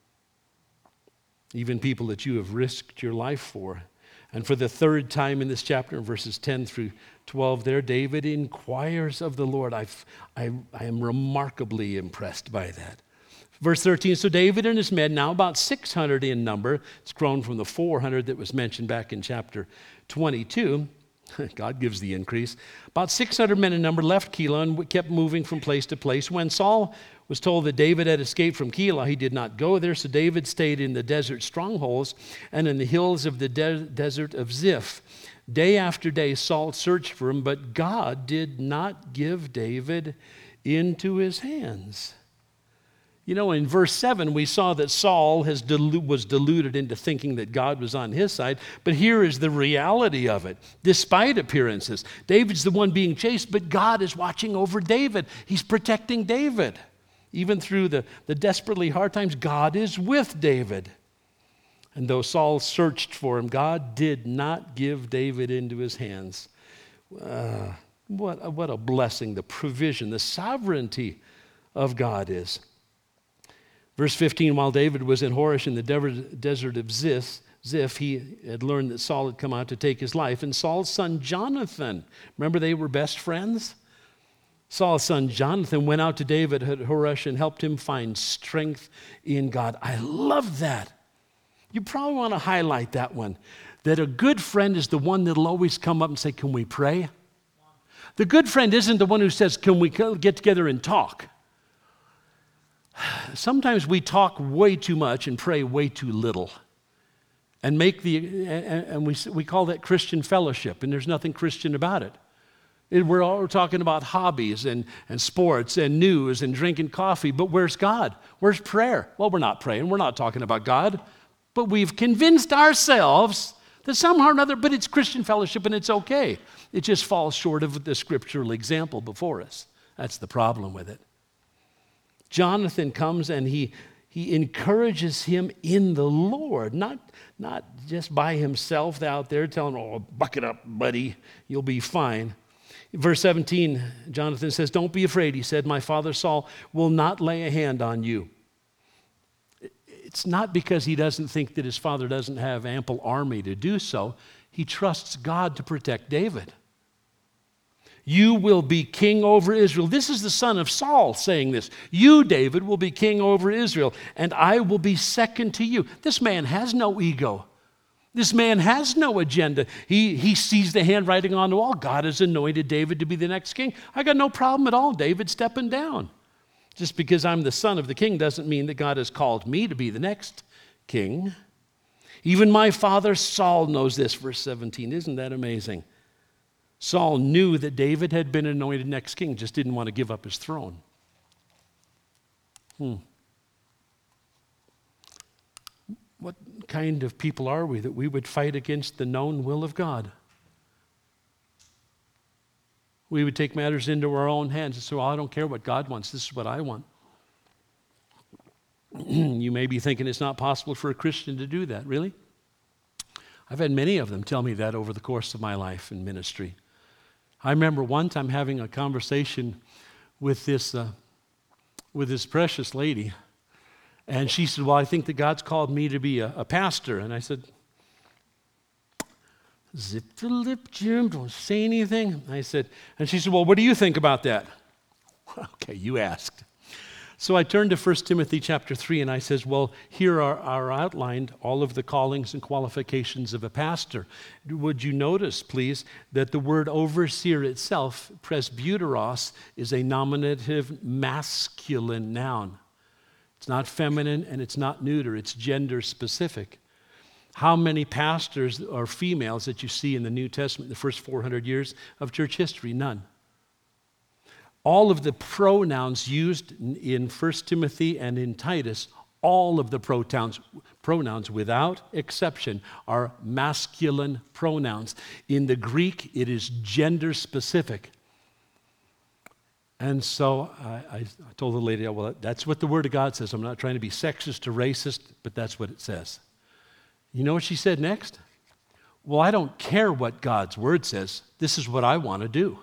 Even people that you have risked your life for. And for the third time in this chapter, in verses ten through twelve there, David inquires of the Lord. I've, I, I am remarkably impressed by that. Verse thirteen, so David and his men, now about six hundred in number, it's grown from the four hundred that was mentioned back in chapter twenty-two, God gives the increase. About six hundred men in number left Keilah and kept moving from place to place. When Saul was told that David had escaped from Keilah, he did not go there, so David stayed in the desert strongholds and in the hills of the de- desert of Ziph. Day after day, Saul searched for him, but God did not give David into his hands. You know, in verse seven, we saw that Saul has delu- was deluded into thinking that God was on his side, but here is the reality of it. Despite appearances, David's the one being chased, but God is watching over David. He's protecting David. Even through the, the desperately hard times, God is with David. And though Saul searched for him, God did not give David into his hands. Uh, what, a, what a blessing, the provision, the sovereignty of God is. Verse fifteen, while David was in Horesh in the desert of Ziph, Ziph, he had learned that Saul had come out to take his life. And Saul's son Jonathan, remember they were best friends? Saul's son Jonathan went out to David at Horesh and helped him find strength in God. I love that. You probably want to highlight that one, that a good friend is the one that'll always come up and say, can we pray? The good friend isn't the one who says, can we get together and talk? Sometimes we talk way too much and pray way too little, and make the and we we call that Christian fellowship, and there's nothing Christian about it. It we're all talking about hobbies and, and sports and news and drinking coffee, but where's God? Where's prayer? Well, we're not praying. We're not talking about God, but we've convinced ourselves that somehow or another, but it's Christian fellowship and it's okay. It just falls short of the scriptural example before us. That's the problem with it. Jonathan comes and he, he encourages him in the Lord, not, not just by himself out there telling him, oh, buck it up, buddy, you'll be fine. Verse seventeen, Jonathan says, don't be afraid. He said, my father Saul will not lay a hand on you. It's not because he doesn't think that his father doesn't have ample army to do so. He trusts God to protect David. You will be king over Israel. This is the son of Saul saying this. You, David, will be king over Israel, and I will be second to you. This man has no ego. This man has no agenda. He, he sees the handwriting on the wall. God has anointed David to be the next king. I got no problem at all, David, stepping down. Just because I'm the son of the king doesn't mean that God has called me to be the next king. Even my father Saul knows this, verse seventeen. Isn't that amazing? Saul knew that David had been anointed next king, just didn't want to give up his throne. Hmm. What kind of people are we that we would fight against the known will of God? We would take matters into our own hands and say, well, I don't care what God wants. This is what I want. You may be thinking it's not possible for a Christian to do that. Really? I've had many of them tell me that over the course of my life in ministry. I remember one time having a conversation with this, uh, with this precious lady, and she said, well, I think that God's called me to be a, a pastor. And I said, zip the lip, Jim, don't say anything. I said, and she said, well, what do you think about that? Okay, you asked. So I turned to First Timothy chapter three, and I says, well, here are, are outlined all of the callings and qualifications of a pastor. Would you notice, please, that the word overseer itself, presbyteros, is a nominative masculine noun. It's not feminine and it's not neuter. It's gender specific. How many pastors are females that you see in the New Testament, the first four hundred years of church history? None. All of the pronouns used in First Timothy and in Titus, all of the pronouns, pronouns without exception are masculine pronouns. In the Greek, it is gender specific. And so I, I told the lady, well, that's what the Word of God says. I'm not trying to be sexist or racist, but that's what it says. You know what she said next? Well, I don't care what God's Word says. This is what I want to do.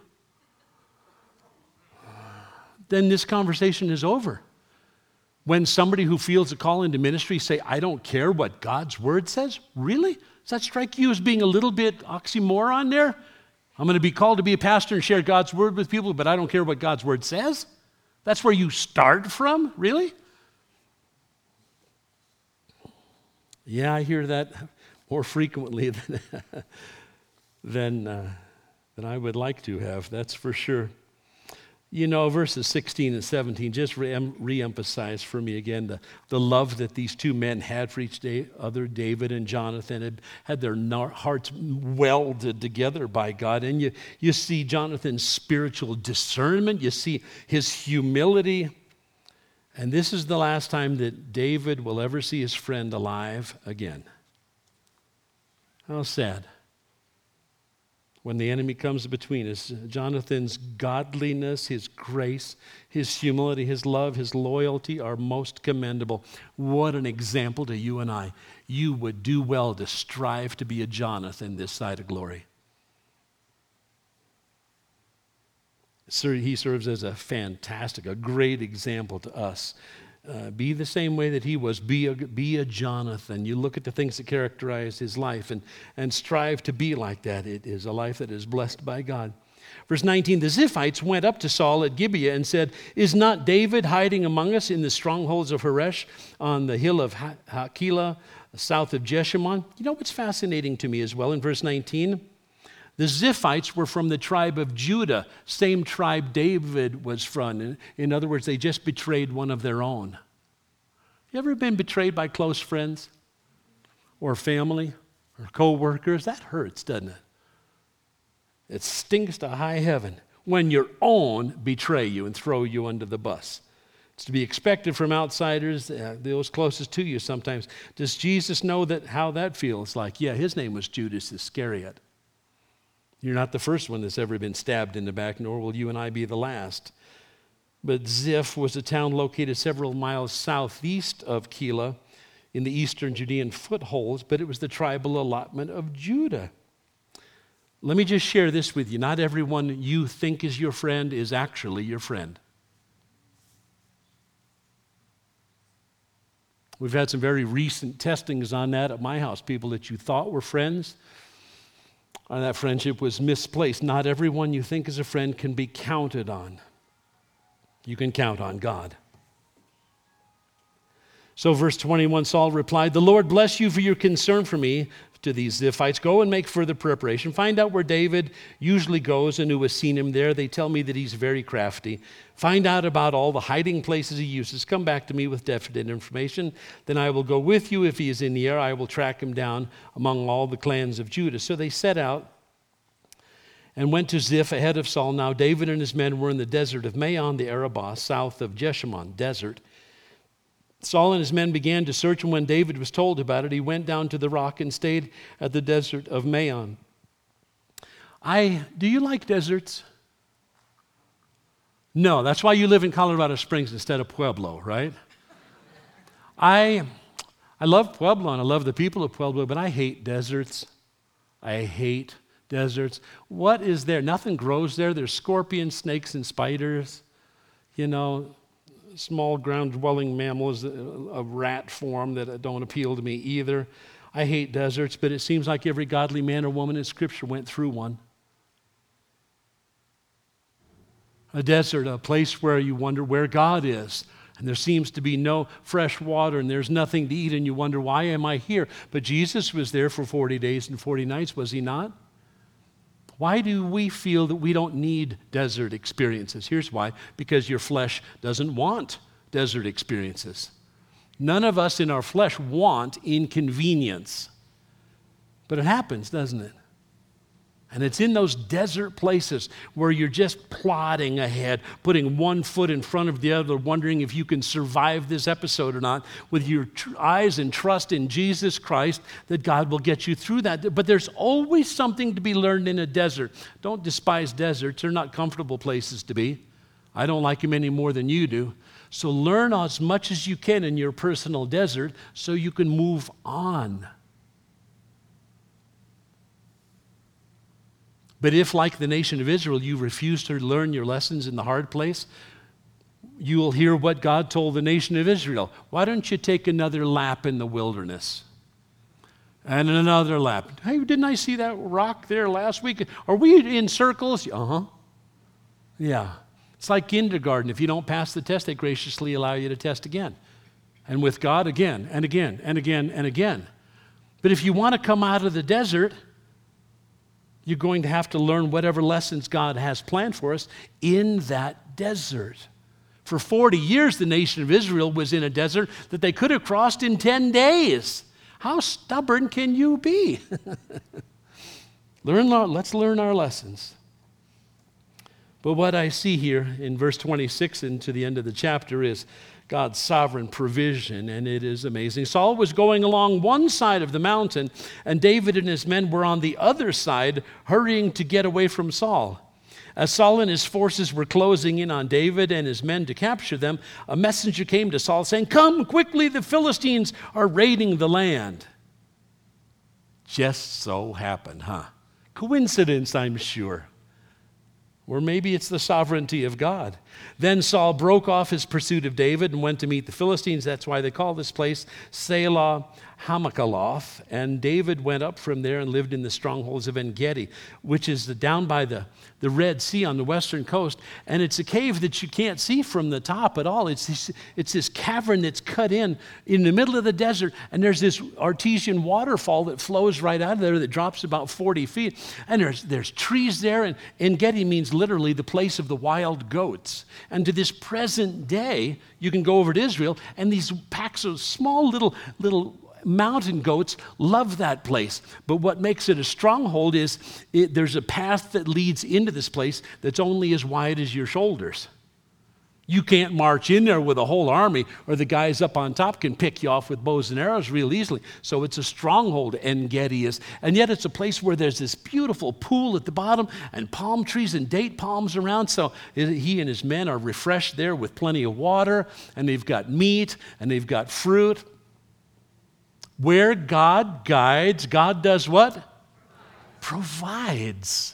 Then this conversation is over. When somebody who feels a call into ministry say, I don't care what God's Word says, really? Does that strike you as being a little bit oxymoron there? I'm going to be called to be a pastor and share God's Word with people, but I don't care what God's Word says? That's where you start from? Really? Yeah, I hear that more frequently than, than, uh, than I would like to have, that's for sure. You know, verses sixteen and seventeen just re- re-emphasize for me again the, the love that these two men had for each day, other, David and Jonathan, had, had their nar- hearts welded together by God. And you, you see Jonathan's spiritual discernment, you see his humility. And this is the last time that David will ever see his friend alive again. How sad. When the enemy comes between us, Jonathan's godliness, his grace, his humility, his love, his loyalty are most commendable. What an example to you and I. You would do well to strive to be a Jonathan this side of glory. Sir, he serves as a fantastic, a great example to us. Uh, be the same way that he was. Be a, be a Jonathan. You look at the things that characterize his life and, and strive to be like that. It is a life that is blessed by God. Verse nineteen, the Ziphites went up to Saul at Gibeah and said, is not David hiding among us in the strongholds of Horesh on the hill of ha- Hakilah, south of Jeshimon? You know what's fascinating to me as well in verse nineteen? The Ziphites were from the tribe of Judah, same tribe David was from. In other words, they just betrayed one of their own. You ever been betrayed by close friends or family or co-workers? That hurts, doesn't it? It stings to high heaven when your own betray you and throw you under the bus. It's to be expected from outsiders, uh, those closest to you sometimes. Does Jesus know that how that feels like? Yeah, his name was Judas Iscariot. You're not the first one that's ever been stabbed in the back, nor will you and I be the last. But Ziph was a town located several miles southeast of Keilah in the eastern Judean foothills, but it was the tribal allotment of Judah. Let me just share this with you. Not everyone you think is your friend is actually your friend. We've had some very recent testings on that at my house. People that you thought were friends, and that friendship was misplaced. Not everyone you think is a friend can be counted on. You can count on God. So verse twenty-one, Saul replied, the Lord bless you for your concern for me to these Ziphites. Go and make further preparation. Find out where David usually goes and who has seen him there. They tell me that he's very crafty. Find out about all the hiding places he uses. Come back to me with definite information. Then I will go with you. If he is in the air, I will track him down among all the clans of Judah. So they set out and went to Ziph ahead of Saul. Now David and his men were in the desert of Maon, the Arabah, south of Jeshimon, desert. Saul and his men began to search, and when David was told about it, he went down to the rock and stayed at the desert of Maon. I, do you like deserts? No, that's why you live in Colorado Springs instead of Pueblo, right? I, I love Pueblo, and I love the people of Pueblo, but I hate deserts. I hate deserts. What is there? Nothing grows there. There's scorpions, snakes, and spiders, you know, small ground-dwelling mammals of rat form that don't appeal to me either. I hate deserts, but it seems like every godly man or woman in Scripture went through one. A desert, a place where you wonder where God is, and there seems to be no fresh water, and there's nothing to eat, and you wonder, why am I here? But Jesus was there for forty days and forty nights, was he not? Why do we feel that we don't need desert experiences? Here's why. Because your flesh doesn't want desert experiences. None of us in our flesh want inconvenience. But it happens, doesn't it? And it's in those desert places where you're just plodding ahead, putting one foot in front of the other, wondering if you can survive this episode or not, with your tr- eyes and trust in Jesus Christ, that God will get you through that. But there's always something to be learned in a desert. Don't despise deserts. They're not comfortable places to be. I don't like them any more than you do. So learn as much as you can in your personal desert so you can move on. But if, like the nation of Israel, you refuse to learn your lessons in the hard place, you will hear what God told the nation of Israel. Why don't you take another lap in the wilderness? And another lap. Hey, didn't I see that rock there last week? Are we in circles? Uh-huh. Yeah. It's like kindergarten. If you don't pass the test, they graciously allow you to test again. And with God, again, and again, and again, and again. But if you want to come out of the desert, You're going to have to learn whatever lessons God has planned for us in that desert. For forty years, the nation of Israel was in a desert that they could have crossed in ten days. How stubborn can you be? learn, let's learn our lessons. But what I see here in verse twenty-six and to the end of the chapter is God's sovereign provision, and it is amazing. Saul was going along one side of the mountain, and David and his men were on the other side, hurrying to get away from Saul. As Saul and his forces were closing in on David and his men to capture them, a messenger came to Saul saying, "Come quickly, the Philistines are raiding the land." Just so happened, huh? Coincidence, I'm sure. Or maybe it's the sovereignty of God. Then Saul broke off his pursuit of David and went to meet the Philistines. That's why they call this place Selah Hamakaloth. And David went up from there and lived in the strongholds of En-Gedi, which is the, down by the, the Red Sea on the western coast. And it's a cave that you can't see from the top at all. It's this, it's this cavern that's cut in in the middle of the desert. And there's this artesian waterfall that flows right out of there that drops about forty feet. And there's, there's trees there. And En-Gedi means literally the place of the wild goats. And to this present day, you can go over to Israel, and these packs of small little little mountain goats love that place. But what makes it a stronghold is it, there's a path that leads into this place that's only as wide as your shoulders. You can't march in there with a whole army, or the guys up on top can pick you off with bows and arrows real easily. So it's a stronghold, En-Gedi is. And yet it's a place where there's this beautiful pool at the bottom and palm trees and date palms around. So he and his men are refreshed there with plenty of water, and they've got meat, and they've got fruit. Where God guides, God does what? Provides.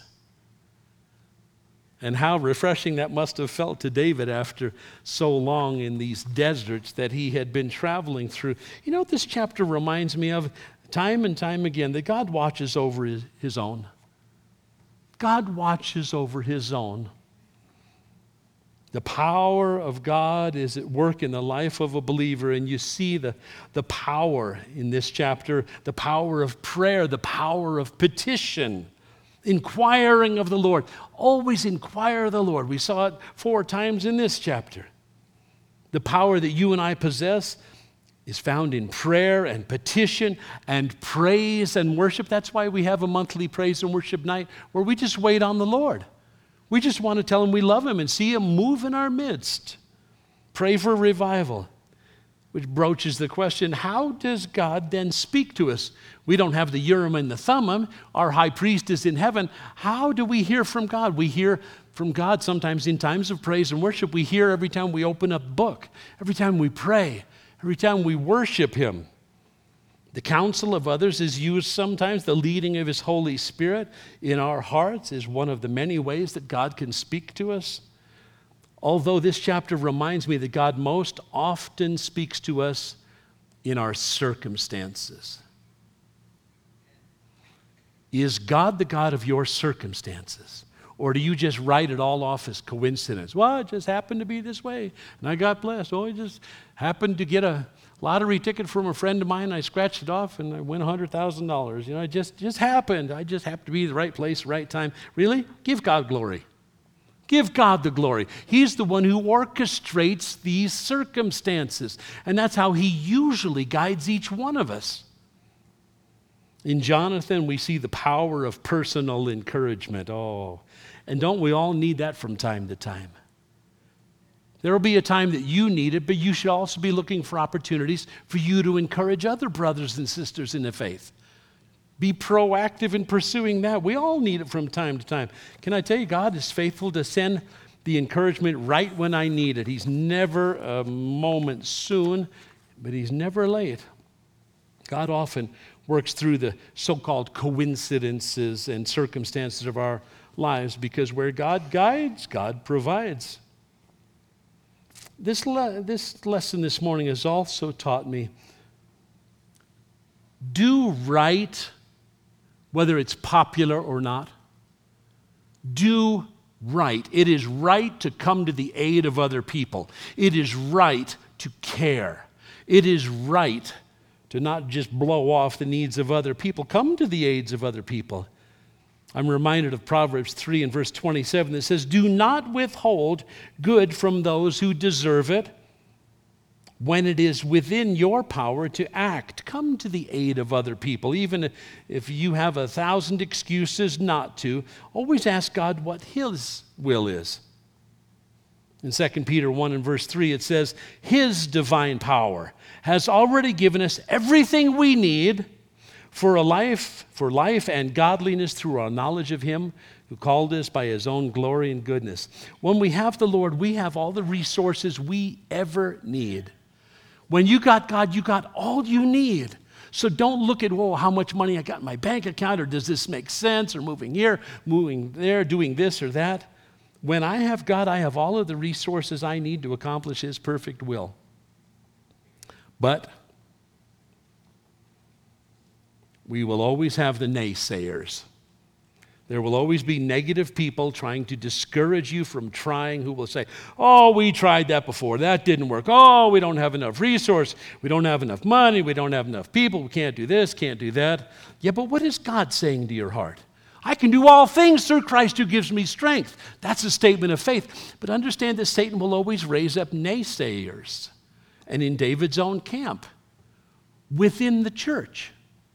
And how refreshing that must have felt to David after so long in these deserts that he had been traveling through. You know what this chapter reminds me of? Time and time again, that God watches over his, his own. God watches over his own. The power of God is at work in the life of a believer, and you see the, the power in this chapter, the power of prayer, the power of petition. Inquiring of the Lord. Always inquire of the Lord. We saw it four times in this chapter. The power that you and I possess is found in prayer and petition and praise and worship. That's why we have a monthly praise and worship night where we just wait on the Lord. We just want to tell him we love him and see him move in our midst. Pray for revival. Which broaches the question, how does God then speak to us? We don't have the Urim and the Thummim. Our high priest is in heaven. How do we hear from God? We hear from God sometimes in times of praise and worship. We hear every time we open up a book, every time we pray, every time we worship him. The counsel of others is used sometimes. The leading of his Holy Spirit in our hearts is one of the many ways that God can speak to us. Although this chapter reminds me that God most often speaks to us in our circumstances. Is God the God of your circumstances? Or do you just write it all off as coincidence? Well, it just happened to be this way, and I got blessed. Oh, I just happened to get a lottery ticket from a friend of mine. I scratched it off, and I win one hundred thousand dollars. You know, it just, just happened. I just happened to be the right place, right time. Really? Give God glory. Give God the glory. He's the one who orchestrates these circumstances. And that's how he usually guides each one of us. In Jonathan, we see the power of personal encouragement. Oh, and don't we all need that from time to time? There will be a time that you need it, but you should also be looking for opportunities for you to encourage other brothers and sisters in the faith. Be proactive in pursuing that. We all need it from time to time. Can I tell you, God is faithful to send the encouragement right when I need it. He's never a moment soon, but he's never late. God often works through the so-called coincidences and circumstances of our lives because where God guides, God provides. This, le- this lesson this morning has also taught me do right whether it's popular or not. Do right. It is right to come to the aid of other people. It is right to care. It is right to not just blow off the needs of other people. Come to the aids of other people. I'm reminded of Proverbs three and verse twenty-seven that says, do not withhold good from those who deserve it when it is within your power to act. Come to the aid of other people. Even if you have a thousand excuses not to, always ask God what His will is. In Second Peter one and verse three, it says, His divine power has already given us everything we need for a life, for life and godliness through our knowledge of Him who called us by His own glory and goodness. When we have the Lord, we have all the resources we ever need. When you got God, you got all you need. So don't look at, whoa, how much money I got in my bank account, or does this make sense, or moving here, moving there, doing this or that. When I have God, I have all of the resources I need to accomplish His perfect will. But we will always have the naysayers. There will always be negative people trying to discourage you from trying, who will say, oh, we tried that before. That didn't work. Oh, we don't have enough resource. We don't have enough money. We don't have enough people. We can't do this, can't do that. Yeah, but what is God saying to your heart? I can do all things through Christ who gives me strength. That's a statement of faith. But understand that Satan will always raise up naysayers. And in David's own camp, within the church.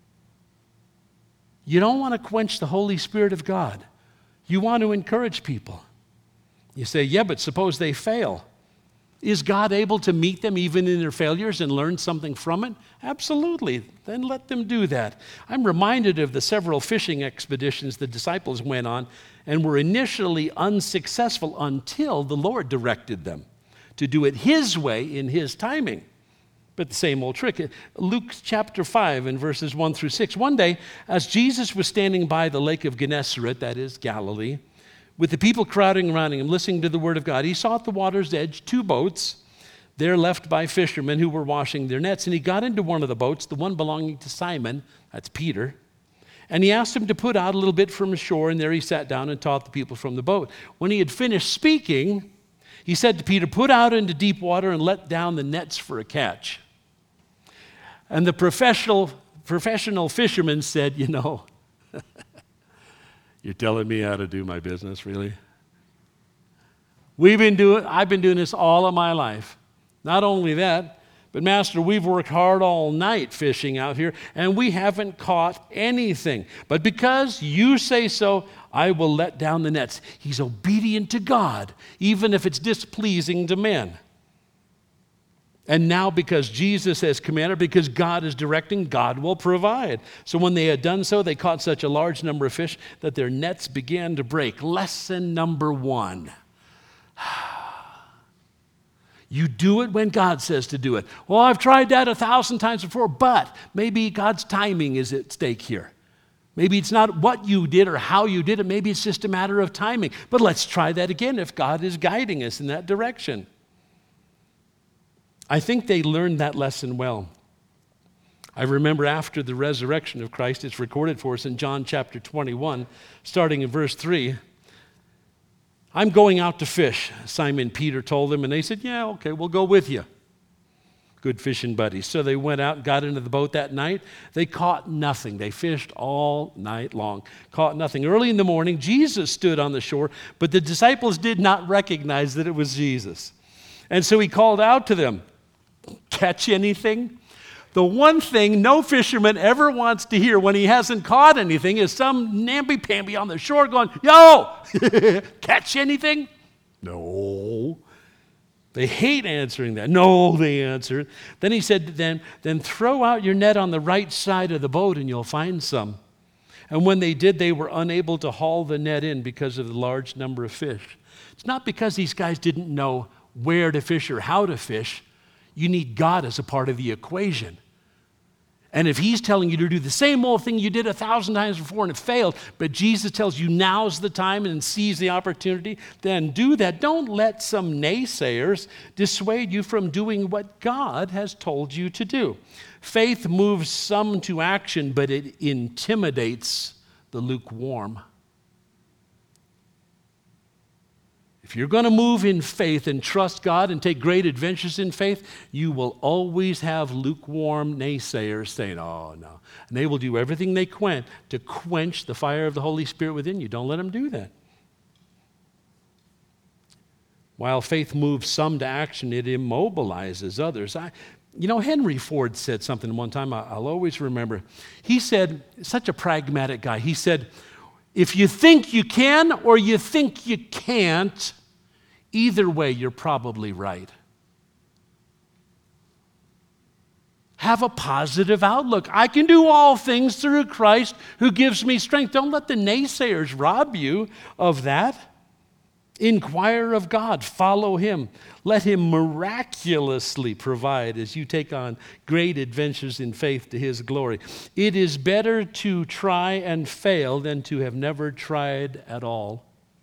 You don't want to quench the Holy Spirit of God. You want to encourage people. You say, yeah, but suppose they fail. Is God able to meet them even in their failures and learn something from it? Absolutely. Then let them do that. I'm reminded of the several fishing expeditions the disciples went on and were initially unsuccessful until the Lord directed them to do it His way in His timing. But the same old trick. Luke chapter five and verses one through six. One day, as Jesus was standing by the lake of Gennesaret, that is Galilee, with the people crowding around him, listening to the word of God, he saw at the water's edge two boats there left by fishermen who were washing their nets. And he got into one of the boats, the one belonging to Simon, that's Peter, and he asked him to put out a little bit from the shore, and there he sat down and taught the people from the boat. When he had finished speaking, he said to Peter, put out into deep water and let down the nets for a catch. And the professional, professional fisherman said, you know, you're telling me how to do my business, really? We've been doing, I've been doing this all of my life. Not only that, but Master, we've worked hard all night fishing out here, and we haven't caught anything. But because you say so, I will let down the nets. He's obedient to God, even if it's displeasing to men. And now because Jesus has commanded, because God is directing, God will provide. So when they had done so, they caught such a large number of fish that their nets began to break. Lesson number one. You do it when God says to do it. Well, I've tried that a thousand times before, but maybe God's timing is at stake here. Maybe it's not what you did or how you did it. Maybe it's just a matter of timing. But let's try that again if God is guiding us in that direction. I think they learned that lesson well. I remember after the resurrection of Christ, it's recorded for us in John chapter twenty-one, starting in verse three. I'm going out to fish, Simon Peter told them, and they said, yeah, okay, we'll go with you. Good fishing buddies. So they went out and got into the boat that night. They caught nothing. They fished all night long, caught nothing. Early in the morning, Jesus stood on the shore, but the disciples did not recognize that it was Jesus. And so he called out to them, catch anything? The one thing no fisherman ever wants to hear when he hasn't caught anything is some namby-pamby on the shore going, yo, catch anything? No. They hate answering that. No, they answered. Then he said to them, then throw out your net on the right side of the boat and you'll find some. And when they did, they were unable to haul the net in because of the large number of fish. It's not because these guys didn't know where to fish or how to fish. You need God as a part of the equation. And if he's telling you to do the same old thing you did a thousand times before and it failed, but Jesus tells you now's the time and seize the opportunity, then do that. Don't let some naysayers dissuade you from doing what God has told you to do. Faith moves some to action, but it intimidates the lukewarm. If you're going to move in faith and trust God and take great adventures in faith, you will always have lukewarm naysayers saying, oh, no. And they will do everything they can to quench the fire of the Holy Spirit within you. Don't let them do that. While faith moves some to action, it immobilizes others. I, you know, Henry Ford said something one time I, I'll always remember. He said, such a pragmatic guy, he said, if you think you can or you think you can't, either way, you're probably right. Have a positive outlook. I can do all things through Christ who gives me strength. Don't let the naysayers rob you of that. Inquire of God. Follow Him. Let Him miraculously provide as you take on great adventures in faith to His glory. It is better to try and fail than to have never tried at all.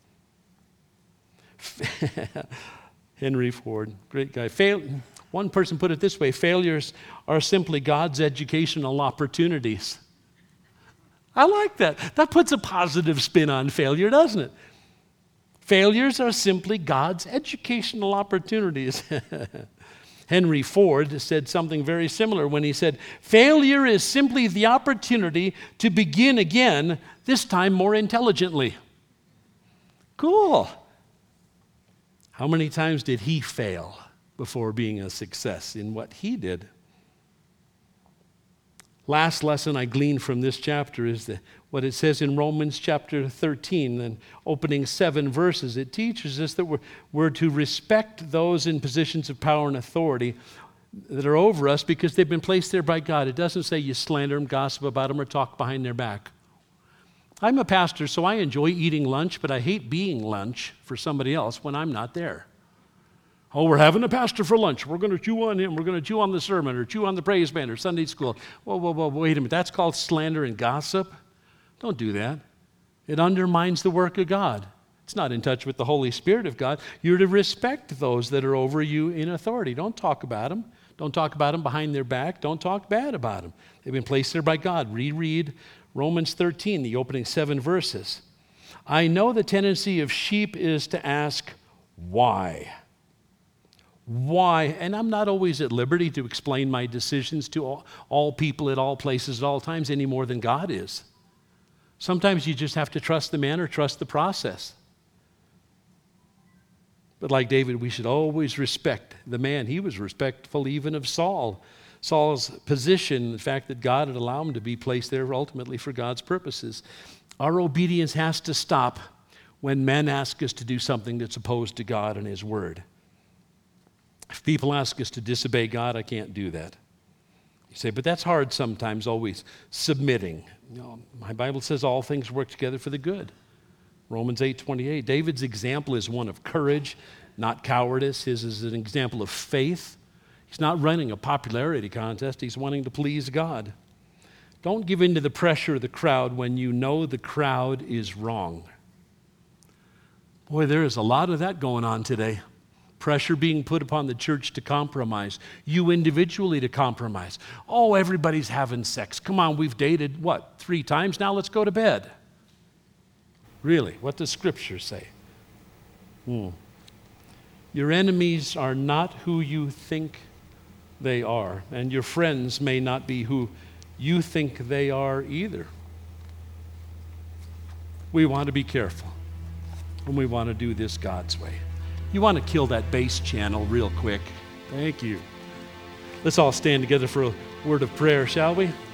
Henry Ford, great guy. Fail, one person put it this way, failures are simply God's educational opportunities. I like that. That puts a positive spin on failure, doesn't it? Failures are simply God's educational opportunities. Henry Ford said something very similar when he said, failure is simply the opportunity to begin again, this time more intelligently. Cool. How many times did he fail before being a success in what he did? Last lesson I gleaned from this chapter is the, what it says in Romans chapter thirteen, and opening seven verses. It teaches us that we're, we're to respect those in positions of power and authority that are over us because they've been placed there by God. It doesn't say you slander them, gossip about them, or talk behind their back. I'm a pastor, so I enjoy eating lunch, but I hate being lunch for somebody else when I'm not there. Oh, we're having a pastor for lunch. We're going to chew on him. We're going to chew on the sermon or chew on the praise band or Sunday school. Whoa, whoa, whoa, wait a minute. That's called slander and gossip? Don't do that. It undermines the work of God. It's not in touch with the Holy Spirit of God. You're to respect those that are over you in authority. Don't talk about them. Don't talk about them behind their back. Don't talk bad about them. They've been placed there by God. Reread Romans thirteen, the opening seven verses. I know the tendency of sheep is to ask, why? Why? And I'm not always at liberty to explain my decisions to all, all people at all places at all times any more than God is. Sometimes you just have to trust the man or trust the process. But like David, we should always respect the man. He was respectful even of Saul. Saul's position, the fact that God had allowed him to be placed there ultimately for God's purposes. Our obedience has to stop when men ask us to do something that's opposed to God and His Word. If people ask us to disobey God, I can't do that. You say, but that's hard sometimes, always submitting. You know, my Bible says all things work together for the good. Romans eight twenty-eight. David's example is one of courage, not cowardice. His is an example of faith. He's not running a popularity contest. He's wanting to please God. Don't give in to the pressure of the crowd when you know the crowd is wrong. Boy, there is a lot of that going on today. Pressure being put upon the church to compromise. You individually to compromise. Oh, everybody's having sex. Come on, we've dated, what, three times now? Let's go to bed. Really, what does Scripture say? Hmm. Your enemies are not who you think they are, and your friends may not be who you think they are either. We want to be careful, and we want to do this God's way. You want to kill that bass channel real quick. Thank you. Let's all stand together for a word of prayer, shall we?